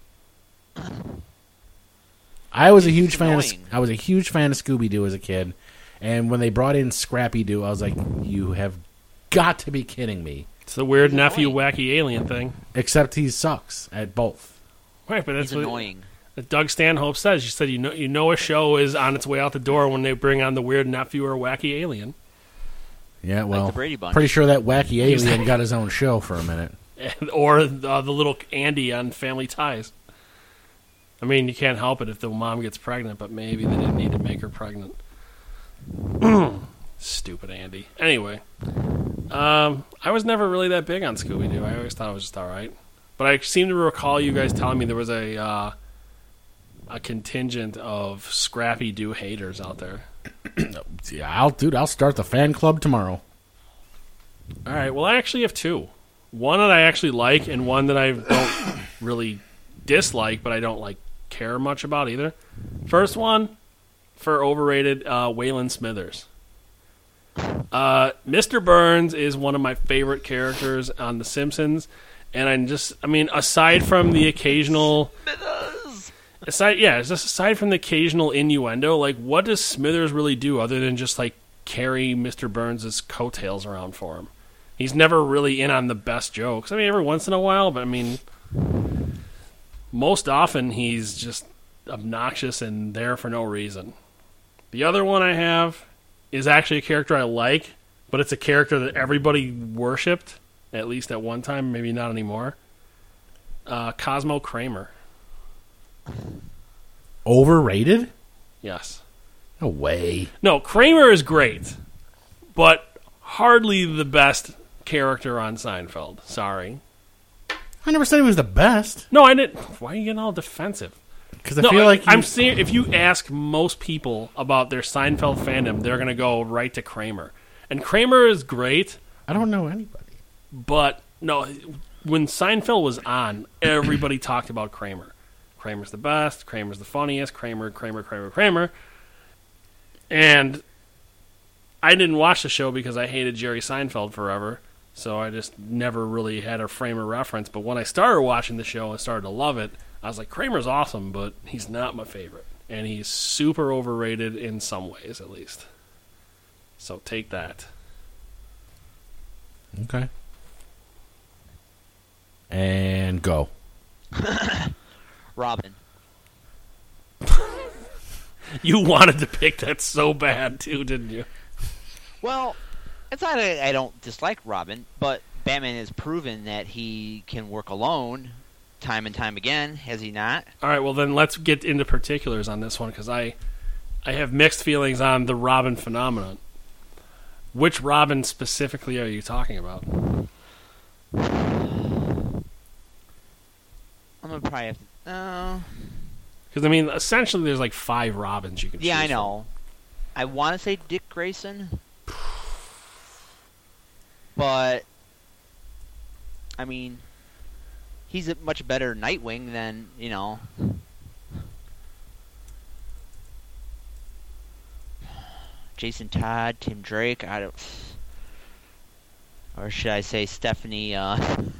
I was a huge fan. Of, annoying. I was a huge fan of Scooby Doo as a kid, and when they brought in Scrappy Doo, I was like, "You have got to be kidding me!" It's the weird He's nephew annoying. wacky alien thing. Except he sucks at both. Right, but that's He's what annoying. that Doug Stanhope says. She said, "You know, you know, a show is on its way out the door when they bring on the weird nephew or wacky alien." Yeah, well, the Brady Bunch. pretty sure that wacky alien got his own show for a minute. And, or uh, the little Andy on Family Ties. I mean, you can't help it if the mom gets pregnant, but maybe they didn't need to make her pregnant. Stupid Andy. Anyway, um, I was never really that big on Scooby-Doo. I always thought it was just all right. But I seem to recall you guys telling me there was a uh, a contingent of Scrappy Doo haters out there. Yeah, I'll dude. I'll start the fan club tomorrow. All right. Well, I actually have two. One that I actually like, and one that I don't really dislike, but I don't like care much about either. First one, for overrated, uh, Waylon Smithers. Uh, Mister Burns is one of my favorite characters on The Simpsons, and I just, I mean, aside from the occasional, aside, yeah, just aside from the occasional innuendo, like, what does Smithers really do other than just like carry Mister Burns' coattails around for him? He's never really in on the best jokes. I mean, every once in a while, but I mean, most often he's just obnoxious and there for no reason. The other one I have is actually a character I like, but it's a character that everybody worshipped, at least at one time, maybe not anymore. Uh, Cosmo Kramer. Overrated? Yes. No way. No, Kramer is great, but hardly the best character on Seinfeld. Sorry. I never said he was the best. No, I didn't. Why are you getting all defensive? Because I no, feel like you... I'm saying if you ask most people about their Seinfeld fandom, they're going to go right to Kramer. And Kramer is great. I don't know anybody. But, no, when Seinfeld was on, everybody talked about Kramer. Kramer's the best. Kramer's the funniest. Kramer, Kramer, Kramer, Kramer. And I didn't watch the show because I hated Jerry Seinfeld forever. So I just never really had a frame of reference. But when I started watching the show and started to love it, I was like, Kramer's awesome, but he's not my favorite. And he's super overrated in some ways, at least. So take that. Okay. And go. Robin. You wanted to pick that so bad, too, didn't you? Well, it's not that I don't dislike Robin, but Batman has proven that he can work alone time and time again, has he not? All right, well, then let's get into particulars on this one, because I, I have mixed feelings on the Robin phenomenon. Which Robin specifically are you talking about? I'm going to probably have to... Uh... Because, I mean, essentially there's like five Robins you can choose Yeah, I from. know. I want to say Dick Grayson. But, I mean, he's a much better Nightwing than, you know... Jason Todd, Tim Drake, I don't... Or should I say Stephanie, uh...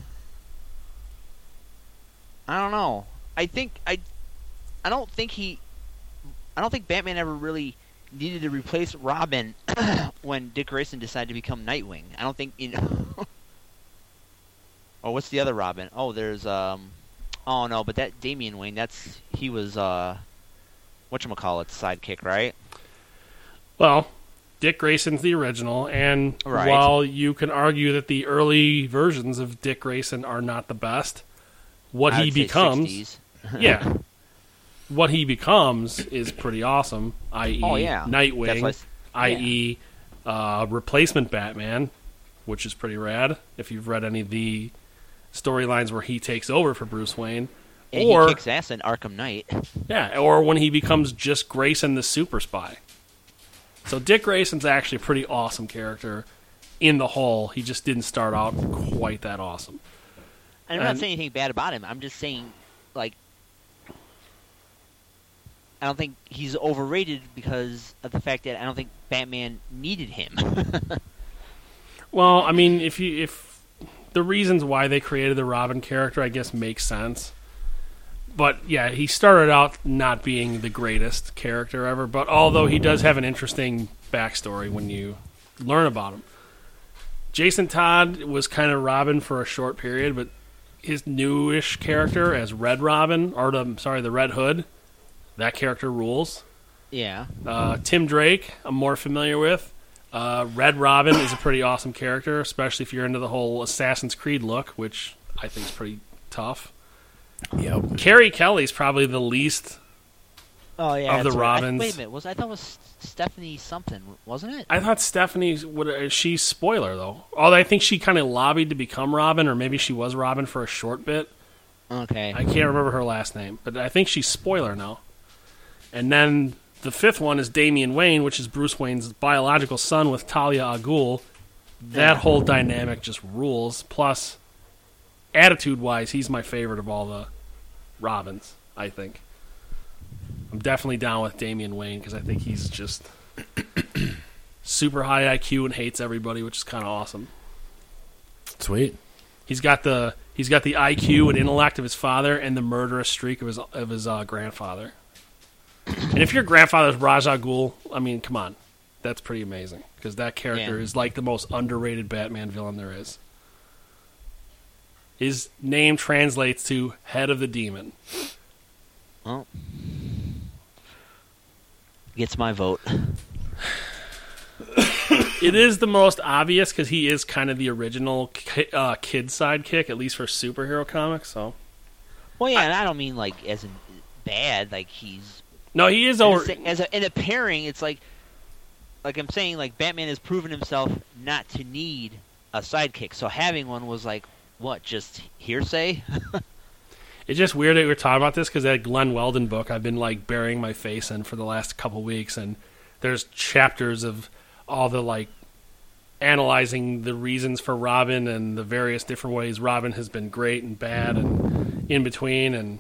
I don't know. I think, I... I don't think he... I don't think Batman ever really needed to replace Robin when Dick Grayson decided to become Nightwing. I don't think, you know... Oh, what's the other Robin? Oh, there's, um... Oh, no, but that Damian Wayne, that's... He was, uh... whatchamacallit, sidekick, right? Well, Dick Grayson's the original, and Right. while you can argue that the early versions of Dick Grayson are not the best, what I he would say becomes... sixties. Yeah. What he becomes is pretty awesome, that is. Oh, yeah. That's Nightwing, why I s- that is. Uh, replacement Batman, which is pretty rad, if you've read any of the storylines where he takes over for Bruce Wayne. And or, he kicks ass in Arkham Knight. yeah, or when he becomes just Grayson the Super Spy. So Dick Grayson's actually a pretty awesome character in the whole. He just didn't start out quite that awesome. And I'm not And- saying anything bad about him. I'm just saying, like, I don't think he's overrated because of the fact that I don't think Batman needed him. Well, I mean, if you if the reasons why they created the Robin character, I guess, makes sense. But yeah, he started out not being the greatest character ever. But although he does have an interesting backstory when you learn about him, Jason Todd was kind of Robin for a short period, but his newish character as Red Robin, or the sorry, the Red Hood, that character rules. Yeah. Uh, Tim Drake, I'm more familiar with. Uh, Red Robin is a pretty awesome character, especially if you're into the whole Assassin's Creed look, which I think is pretty tough. Yep. Carrie Kelly's probably the least. Oh yeah. Of the that's right. I- Robins. wait a minute. Was I thought it was Stephanie something, wasn't it? I thought Stephanie would. She's spoiler though. Although I think she kind of lobbied to become Robin, or maybe she was Robin for a short bit. Okay. I can't remember her last name, but I think she's spoiler now. And then the fifth one is Damian Wayne, which is Bruce Wayne's biological son with Talia al Ghul. That whole dynamic just rules. Plus, attitude-wise, he's my favorite of all the Robins, I think. I'm definitely down with Damian Wayne because I think he's just super high I Q and hates everybody, which is kind of awesome. Sweet. He's got the he's got the I Q and intellect of his father and the murderous streak of his of his uh, grandfather. And if your grandfather's Ra's al Ghul, I mean, come on, that's pretty amazing because that character Yeah. is like the most underrated Batman villain there is. His name translates to Head of the Demon. Well, gets my vote. It is the most obvious because he is kind of the original ki- uh, kid sidekick, at least for superhero comics. So, Well, yeah, and I don't mean like as in bad. Like he's no, he is in over. a, as a, in a pairing. It's like, like I'm saying, like Batman has proven himself not to need a sidekick. So having one was like, what, just hearsay? It's just weird that we were talking about this because that Glenn Weldon book I've been like burying my face in for the last couple weeks, and there's chapters of all the like analyzing the reasons for Robin and the various different ways Robin has been great and bad and in between, and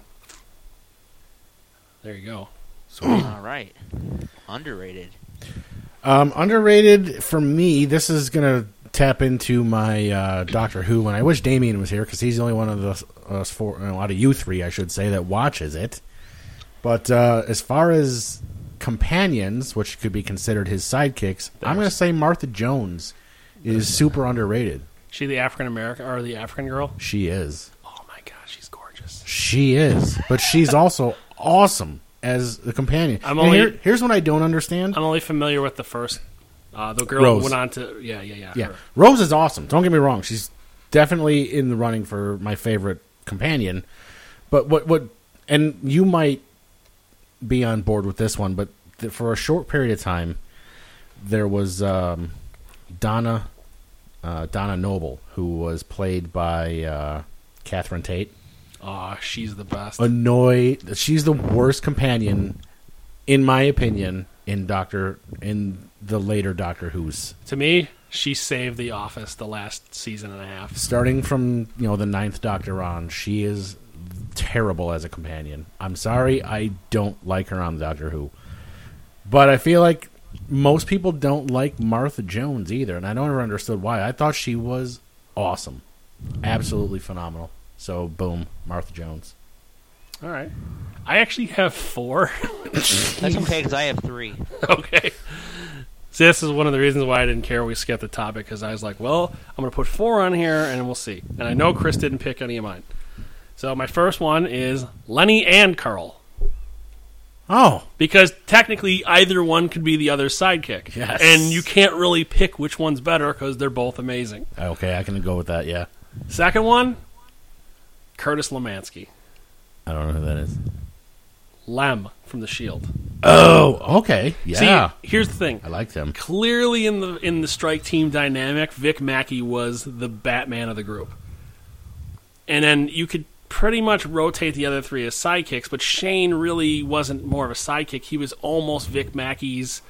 there you go. All right, underrated. Um, underrated for me. This is gonna tap into my uh, Doctor Who, and I wish Damien was here because he's the only one of us, us four, you know, out of you three, I should say, that watches it. But uh, as far as companions, which could be considered his sidekicks, I'm going to say Martha Jones is super underrated. She the African American or the African girl? She is. Oh my god, she's gorgeous. She is, but she's also awesome as the companion. I'm And only- here, here's what I don't understand. I'm only familiar with the first. Uh, the girl Rose. who went on to yeah yeah yeah. Yeah, her. Rose is awesome. Don't get me wrong; she's definitely in the running for my favorite companion. But what what and you might be on board with this one, but th- for a short period of time, there was um, Donna uh, Donna Noble, who was played by uh, Catherine Tate. Oh, she's the best. Annoyed, she's the worst companion, in my opinion, in Doctor in the later Doctor Who's. To me, she saved The Office the last season and a half. Starting from you know the ninth Doctor on, she is terrible as a companion. I'm sorry, I don't like her on Doctor Who, but I feel like most people don't like Martha Jones either, and I don't ever understood why. I thought she was awesome, absolutely phenomenal. So boom, Martha Jones. All right. I actually have four. That's okay because I have three. Okay. See, this is one of the reasons why I didn't care we skipped the topic, because I was like, well, I'm going to put four on here, and we'll see. And I know Chris didn't pick any of mine. So my first one is Lenny and Carl. Oh, Because technically, either one could be the other's sidekick. Yes. And you can't really pick which one's better, because they're both amazing. okay, I can go with that. Yeah, Second one, Curtis Lemansky. I don't know who that is. Lem from The Shield. Oh, okay, yeah, See, here's the thing. I like them. Clearly, in the in the strike team dynamic, Vic Mackey was the Batman of the group, and then you could pretty much rotate the other three as sidekicks. But Shane really wasn't more of a sidekick; he was almost Vic Mackey's.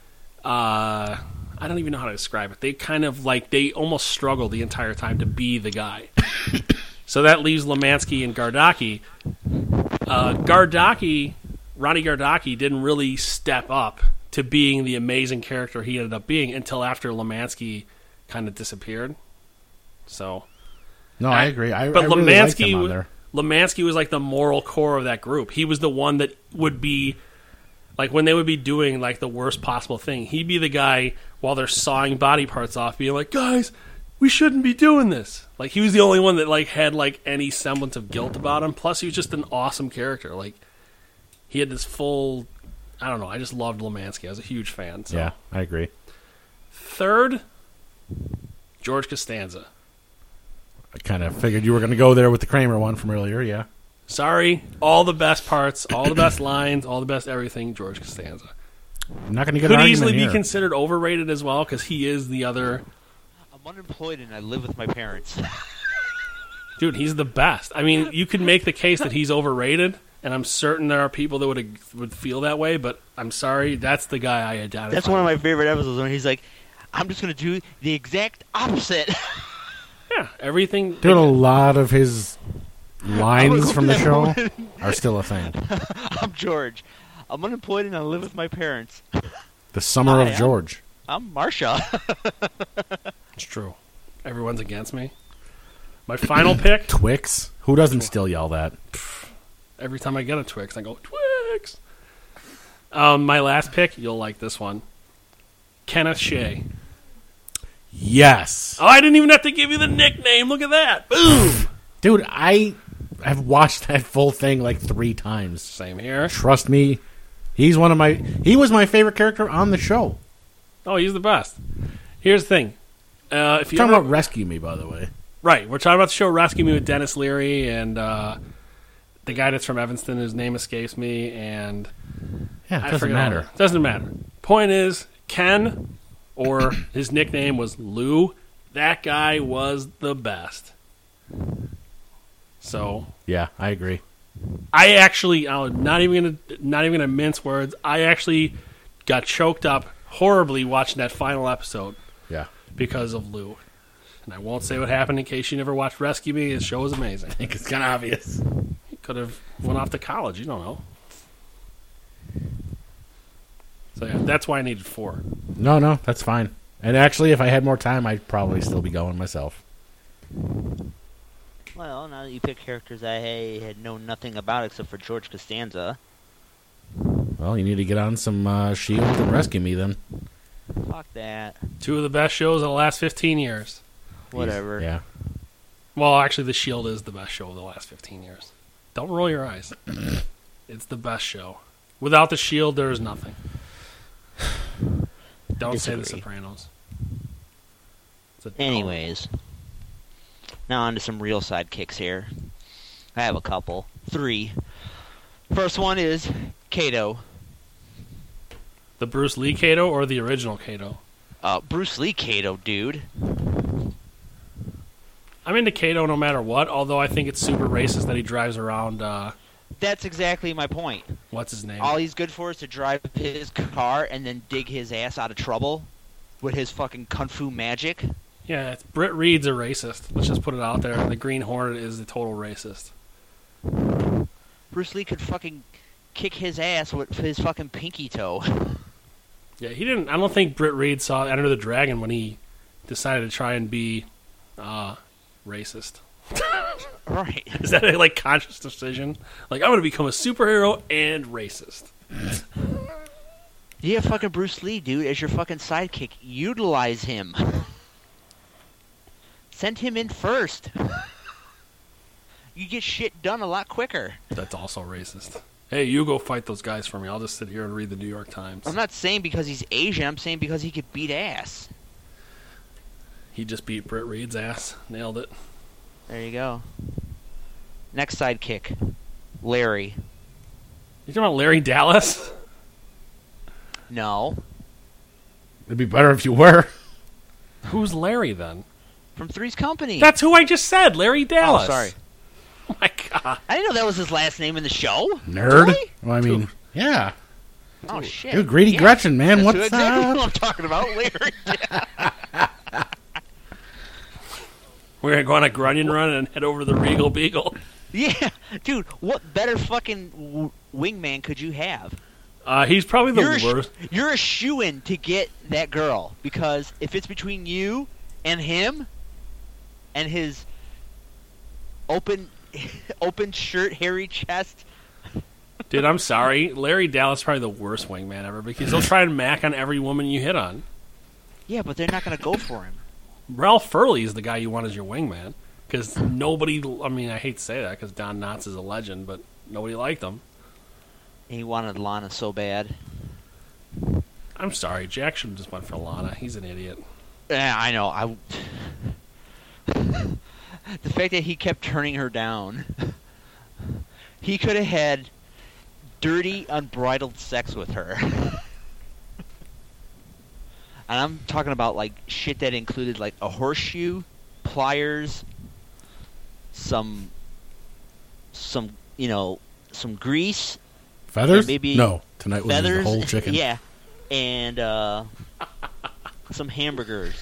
Uh, I don't even know how to describe it. They kind of like they almost struggled the entire time to be the guy. So that leaves Lemansky and Gardaki. Uh, Gardaki, Ronnie Gardaki, didn't really step up to being the amazing character he ended up being until after Lemansky kind of disappeared. So, No, I agree. I, but I really like Lemansky, them on wa- there. Lemansky was like the moral core of that group. He was the one that would be like when they would be doing like the worst possible thing. He'd be the guy while they're sawing body parts off, being like, "Guys, we shouldn't be doing this." Like he was the only one that like had like any semblance of guilt about him. Plus, he was just an awesome character. Like he had this full. I don't know. I just loved Lemansky. I was a huge fan. So. Yeah, I agree. Third, George Costanza. I kind of figured you were going to go there with the Kramer one from earlier. Yeah, Sorry, all the best parts, all the best lines, all the best everything. George Costanza I'm not going to get could an easily argument be here. considered overrated as well because he is the other I'm unemployed and I live with my parents. dude. He's the best. I mean, you could make the case that he's overrated, and I'm certain there are people that would would feel that way. But I'm sorry, that's the guy I identify. That's one of my with. favorite episodes when he's like, "I'm just gonna do the exact opposite." Yeah, everything. Dude, a lot of his lines from the show are still a thing. I'm George. I'm unemployed and I live with my parents. The Summer Hi, of I'm- George. I'm Marsha. It's true. Everyone's against me. My final pick. Twix. Who doesn't still yell that? Every time I get a Twix, I go Twix. Um, my last pick. You'll like this one. Kenneth Shea. Yes. Oh, I didn't even have to give you the nickname. Look at that. Boom. Dude, I have watched that full thing like three times. Same here. Trust me, he's one of my. He was my favorite character on the show. Oh, he's the best. Here's the thing. Uh, if you Talking ever, about Rescue Me, by the way. right, we're talking about the show Rescue Me with Dennis Leary and uh, the guy that's from Evanston, whose name escapes me, and Yeah, it I doesn't forget all matter. that. Doesn't matter. Point is, Ken, or his nickname was Lou. That guy was the best. So Yeah, I agree. I actually, I'm not even gonna, not even gonna mince words. I actually got choked up horribly watching that final episode Yeah, because of Lou. And I won't say what happened in case you never watched Rescue Me. His show was amazing. I think it's kind of obvious. He could have went off to college. You don't know. So yeah, that's why I needed four. No, no, that's fine. And actually, if I had more time, I'd probably still be going myself. Well, now that you pick characters I had known nothing about except for George Costanza. Well, you need to get on some uh, Shield and Rescue Me then. Fuck that. Two of the best shows of the last fifteen years. Whatever. Yeah. Well, actually, The Shield is the best show of the last fifteen years. Don't roll your eyes. It's the best show. Without The Shield, there is nothing. Don't say The Disagree. Sopranos. It's a- Anyways. Now on to some real sidekicks here. I have a couple. Three. First one is Kato. The Bruce Lee Kato or the original Kato? Uh, Bruce Lee Kato, dude. I'm into Kato no matter what, although I think it's super racist that he drives around, uh, That's exactly my point. what's his name? All he's good for is to drive his car and then dig his ass out of trouble with his fucking kung fu magic. Yeah, it's, Britt Reed's a racist. Let's just put it out there. The Green Hornet is the total racist. Bruce Lee could fucking kick his ass with his fucking pinky toe. Yeah, he didn't. I don't think Britt Reed saw Enter the Dragon when he decided to try and be uh, racist. Right. Is that a like conscious decision? Like I'm going to become a superhero and racist. You have fucking Bruce Lee, dude, as your fucking sidekick. Utilize him. Send him in first. You get shit done a lot quicker. That's also racist. Hey, you go fight those guys for me. I'll just sit here and read the New York Times. I'm not saying because he's Asian. I'm saying because he could beat ass. He just beat Britt Reed's ass. Nailed it. There you go. Next sidekick, Larry. You talking about Larry Dallas? No, It'd be better if you were. Who's Larry then? from Three's Company. That's who I just said, Larry Dallas. Oh, sorry. Oh my god. I didn't know that was his last name in the show. Nerd. Really? Well, I mean, yeah. Oh shit. Dude, Greedy Yeah. Gretchen, man. That's What's who exactly up? who I'm talking about, Larry. We're going to go on a grunion run and head over to the Regal Beagle. Yeah, dude. What better fucking w- wingman could you have? Uh, he's probably the You're a, sh- worst. you're a shoo-in to get that girl because if it's between you and him and his open open shirt, hairy chest. Dude, I'm sorry. Larry Dallas is probably the worst wingman ever because he'll try and mac on every woman you hit on. Yeah, but they're not going to go for him. Ralph Furley is the guy you want as your wingman because nobody, I mean, I hate to say that because Don Knotts is a legend, but nobody liked him. And he wanted Lana so bad. I'm sorry. Jack should have just went for Lana. He's an idiot. Yeah, I know. I. The fact that he kept turning her down. He could have had dirty, unbridled sex with her. And I'm talking about like shit that included like a horseshoe, pliers, some, some you know, some grease, Feathers? maybe no. Tonight was feathers, the whole chicken. yeah, and uh, some hamburgers.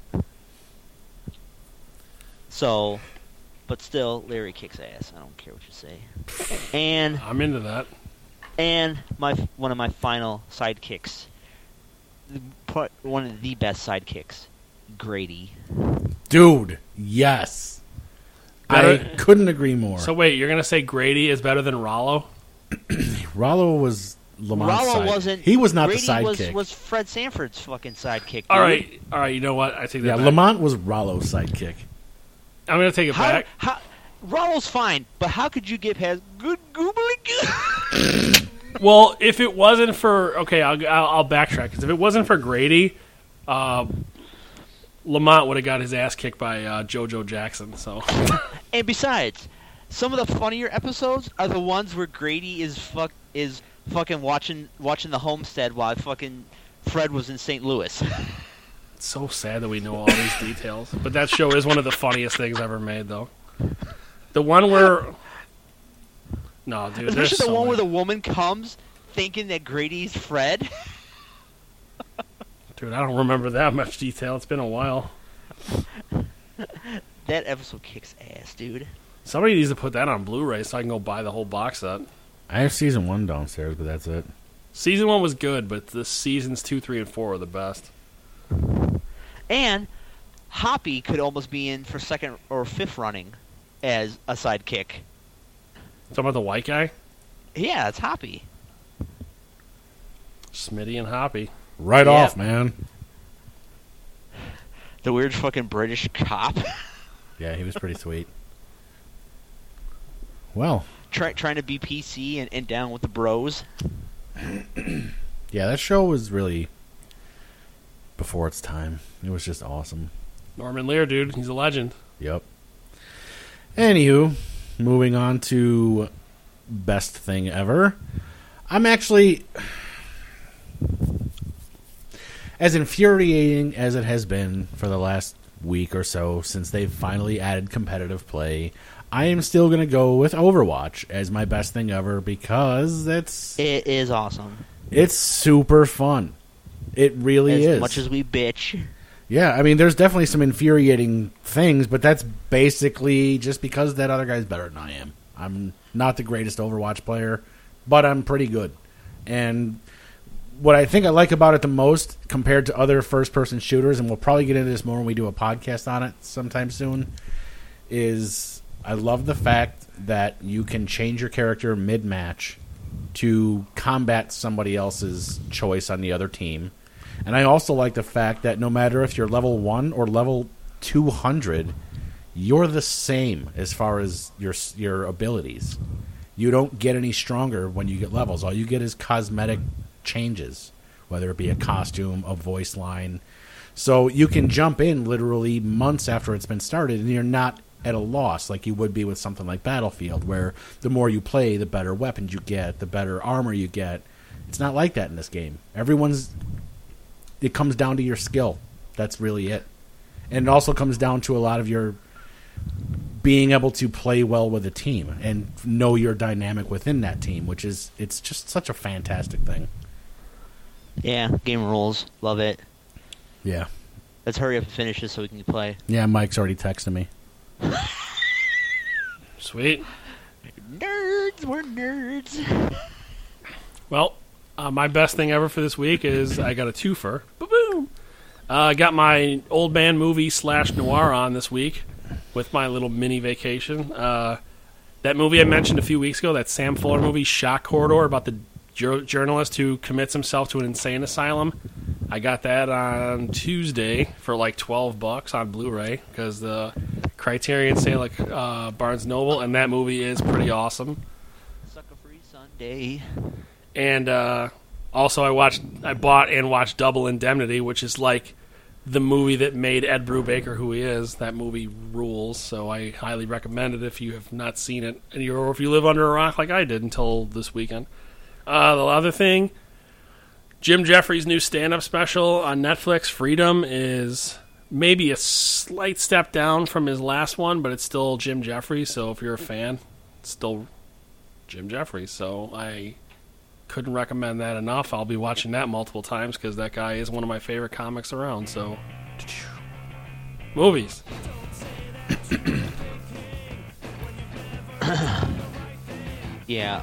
So, but still, Larry kicks ass. I don't care what you say. And I'm into that. and my one of my final sidekicks, the part- one of the best sidekicks, Grady. Dude, yes. I Better- couldn't agree more. So wait, you're gonna say Grady is better than Rollo? Rollo was Lamont's Rollo side. wasn't. He was not Grady the was, sidekick. was Fred Sanford's fucking sidekick. All dude. right, all right. You know what? I take that yeah, back. Lamont was Rollo's sidekick. I'm gonna take it How, back. how, Rollo's fine, but how could you get past good goobly goo? Well, if it wasn't for okay, I'll I'll, I'll backtrack because if it wasn't for Grady, uh, Lamont would have got his ass kicked by uh, JoJo Jackson. So And besides, some of the funnier episodes are the ones where Grady is fuck is fucking watching watching the homestead while fucking Fred was in Saint Louis. it's so sad that we know all these details. But that show is one of the funniest things ever made, though. The one where no, dude, there's Especially the so one where the many. woman comes thinking that Grady's Fred. Dude, I don't remember that much detail. It's been a while. That episode kicks ass, dude. Somebody needs to put that on Blu-ray so I can go buy the whole box set. I have season one downstairs, but that's it. Season one was good, but the seasons two, three, and four were the best. And Hoppy could almost be in for second or fifth running as a sidekick. Talking about the white guy, Yeah, it's Hoppy. Smitty and Hoppy. Right Yeah. off, man. The weird fucking British cop. Yeah, he was pretty sweet. Well, Try, trying to be P C and, and down with the bros. yeah, that show was really before its time. It was just awesome. Norman Lear, dude, he's a legend. Yep. Anywho, moving on to best thing ever. I'm actually, as infuriating as it has been for the last week or so since they've finally added competitive play, I am still going to go with Overwatch as my best thing ever because it's It is awesome. it's super fun. It really As is. much as we bitch. Yeah, I mean, there's definitely some infuriating things, but that's basically just because that other guy's better than I am. I'm not the greatest Overwatch player, but I'm pretty good. And what I think I like about it the most compared to other first-person shooters, and we'll probably get into this more when we do a podcast on it sometime soon, is I love the fact that you can change your character mid-match to combat somebody else's choice on the other team. And I also like the fact that no matter if you're level one or level two hundred, you're the same as far as your your abilities. You don't get any stronger when you get levels. All you get is cosmetic changes, whether it be a costume, a voice line. So you can jump in literally months after it's been started, and you're not at a loss like you would be with something like Battlefield, where the more you play, the better weapons you get, the better armor you get. It's not like that in this game. Everyone's... It comes down to your skill. That's really it. And it also comes down to a lot of your being able to play well with a team and know your dynamic within that team, which is, it's just such a fantastic thing. Yeah, game rules. Love it. Yeah. Let's hurry up and finish this so we can play. Yeah, Mike's already texting me. Sweet. Nerds, we're nerds. Well, uh, my best thing ever for this week is I got a twofer. Ba-boom! Uh, I got my old man movie slash noir on this week with my little mini vacation. Uh, that movie I mentioned a few weeks ago, that Sam Fuller movie, Shock Corridor, about the jur- journalist who commits himself to an insane asylum. I got that on Tuesday for like twelve bucks on Blu-ray because the Criterion sale at uh, Barnes Noble, and that movie is pretty awesome. Sucker Free Sunday. And uh, also, I watched, I bought and watched Double Indemnity, which is like the movie that made Ed Brubaker who he is. That movie rules, so I highly recommend it if you have not seen it, and you or if you live under a rock like I did until this weekend. Uh, the other thing, Jim Jeffries' new stand-up special on Netflix, Freedom, is maybe a slight step down from his last one, but it's still Jim Jeffries. So if you're a fan, still Jim Jeffries. So I couldn't recommend that enough. I'll be watching that multiple times because that guy is one of my favorite comics around. So, movies. Yeah,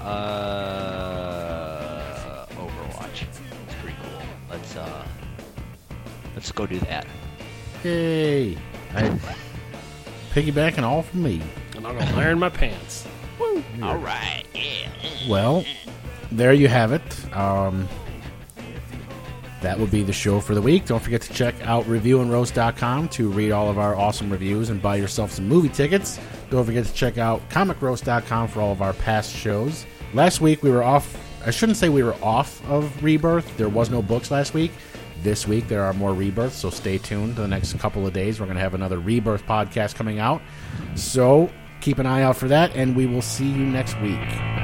uh, Overwatch. It's pretty cool. Let's uh, let's go do that. Yay! I, piggybacking all from me. And I'm gonna iron my pants. Woo! All right, yeah. Well, there you have it. Um, that would be the show for the week. Don't forget to check out review and roast dot com to read all of our awesome reviews and buy yourself some movie tickets. Don't forget to check out comic roast dot com for all of our past shows. Last week we were off. I shouldn't say we were off of Rebirth. There was no books last week. This week there are more Rebirths, so stay tuned. The next couple of days we're going to have another Rebirth podcast coming out. So keep an eye out for that, and we will see you next week.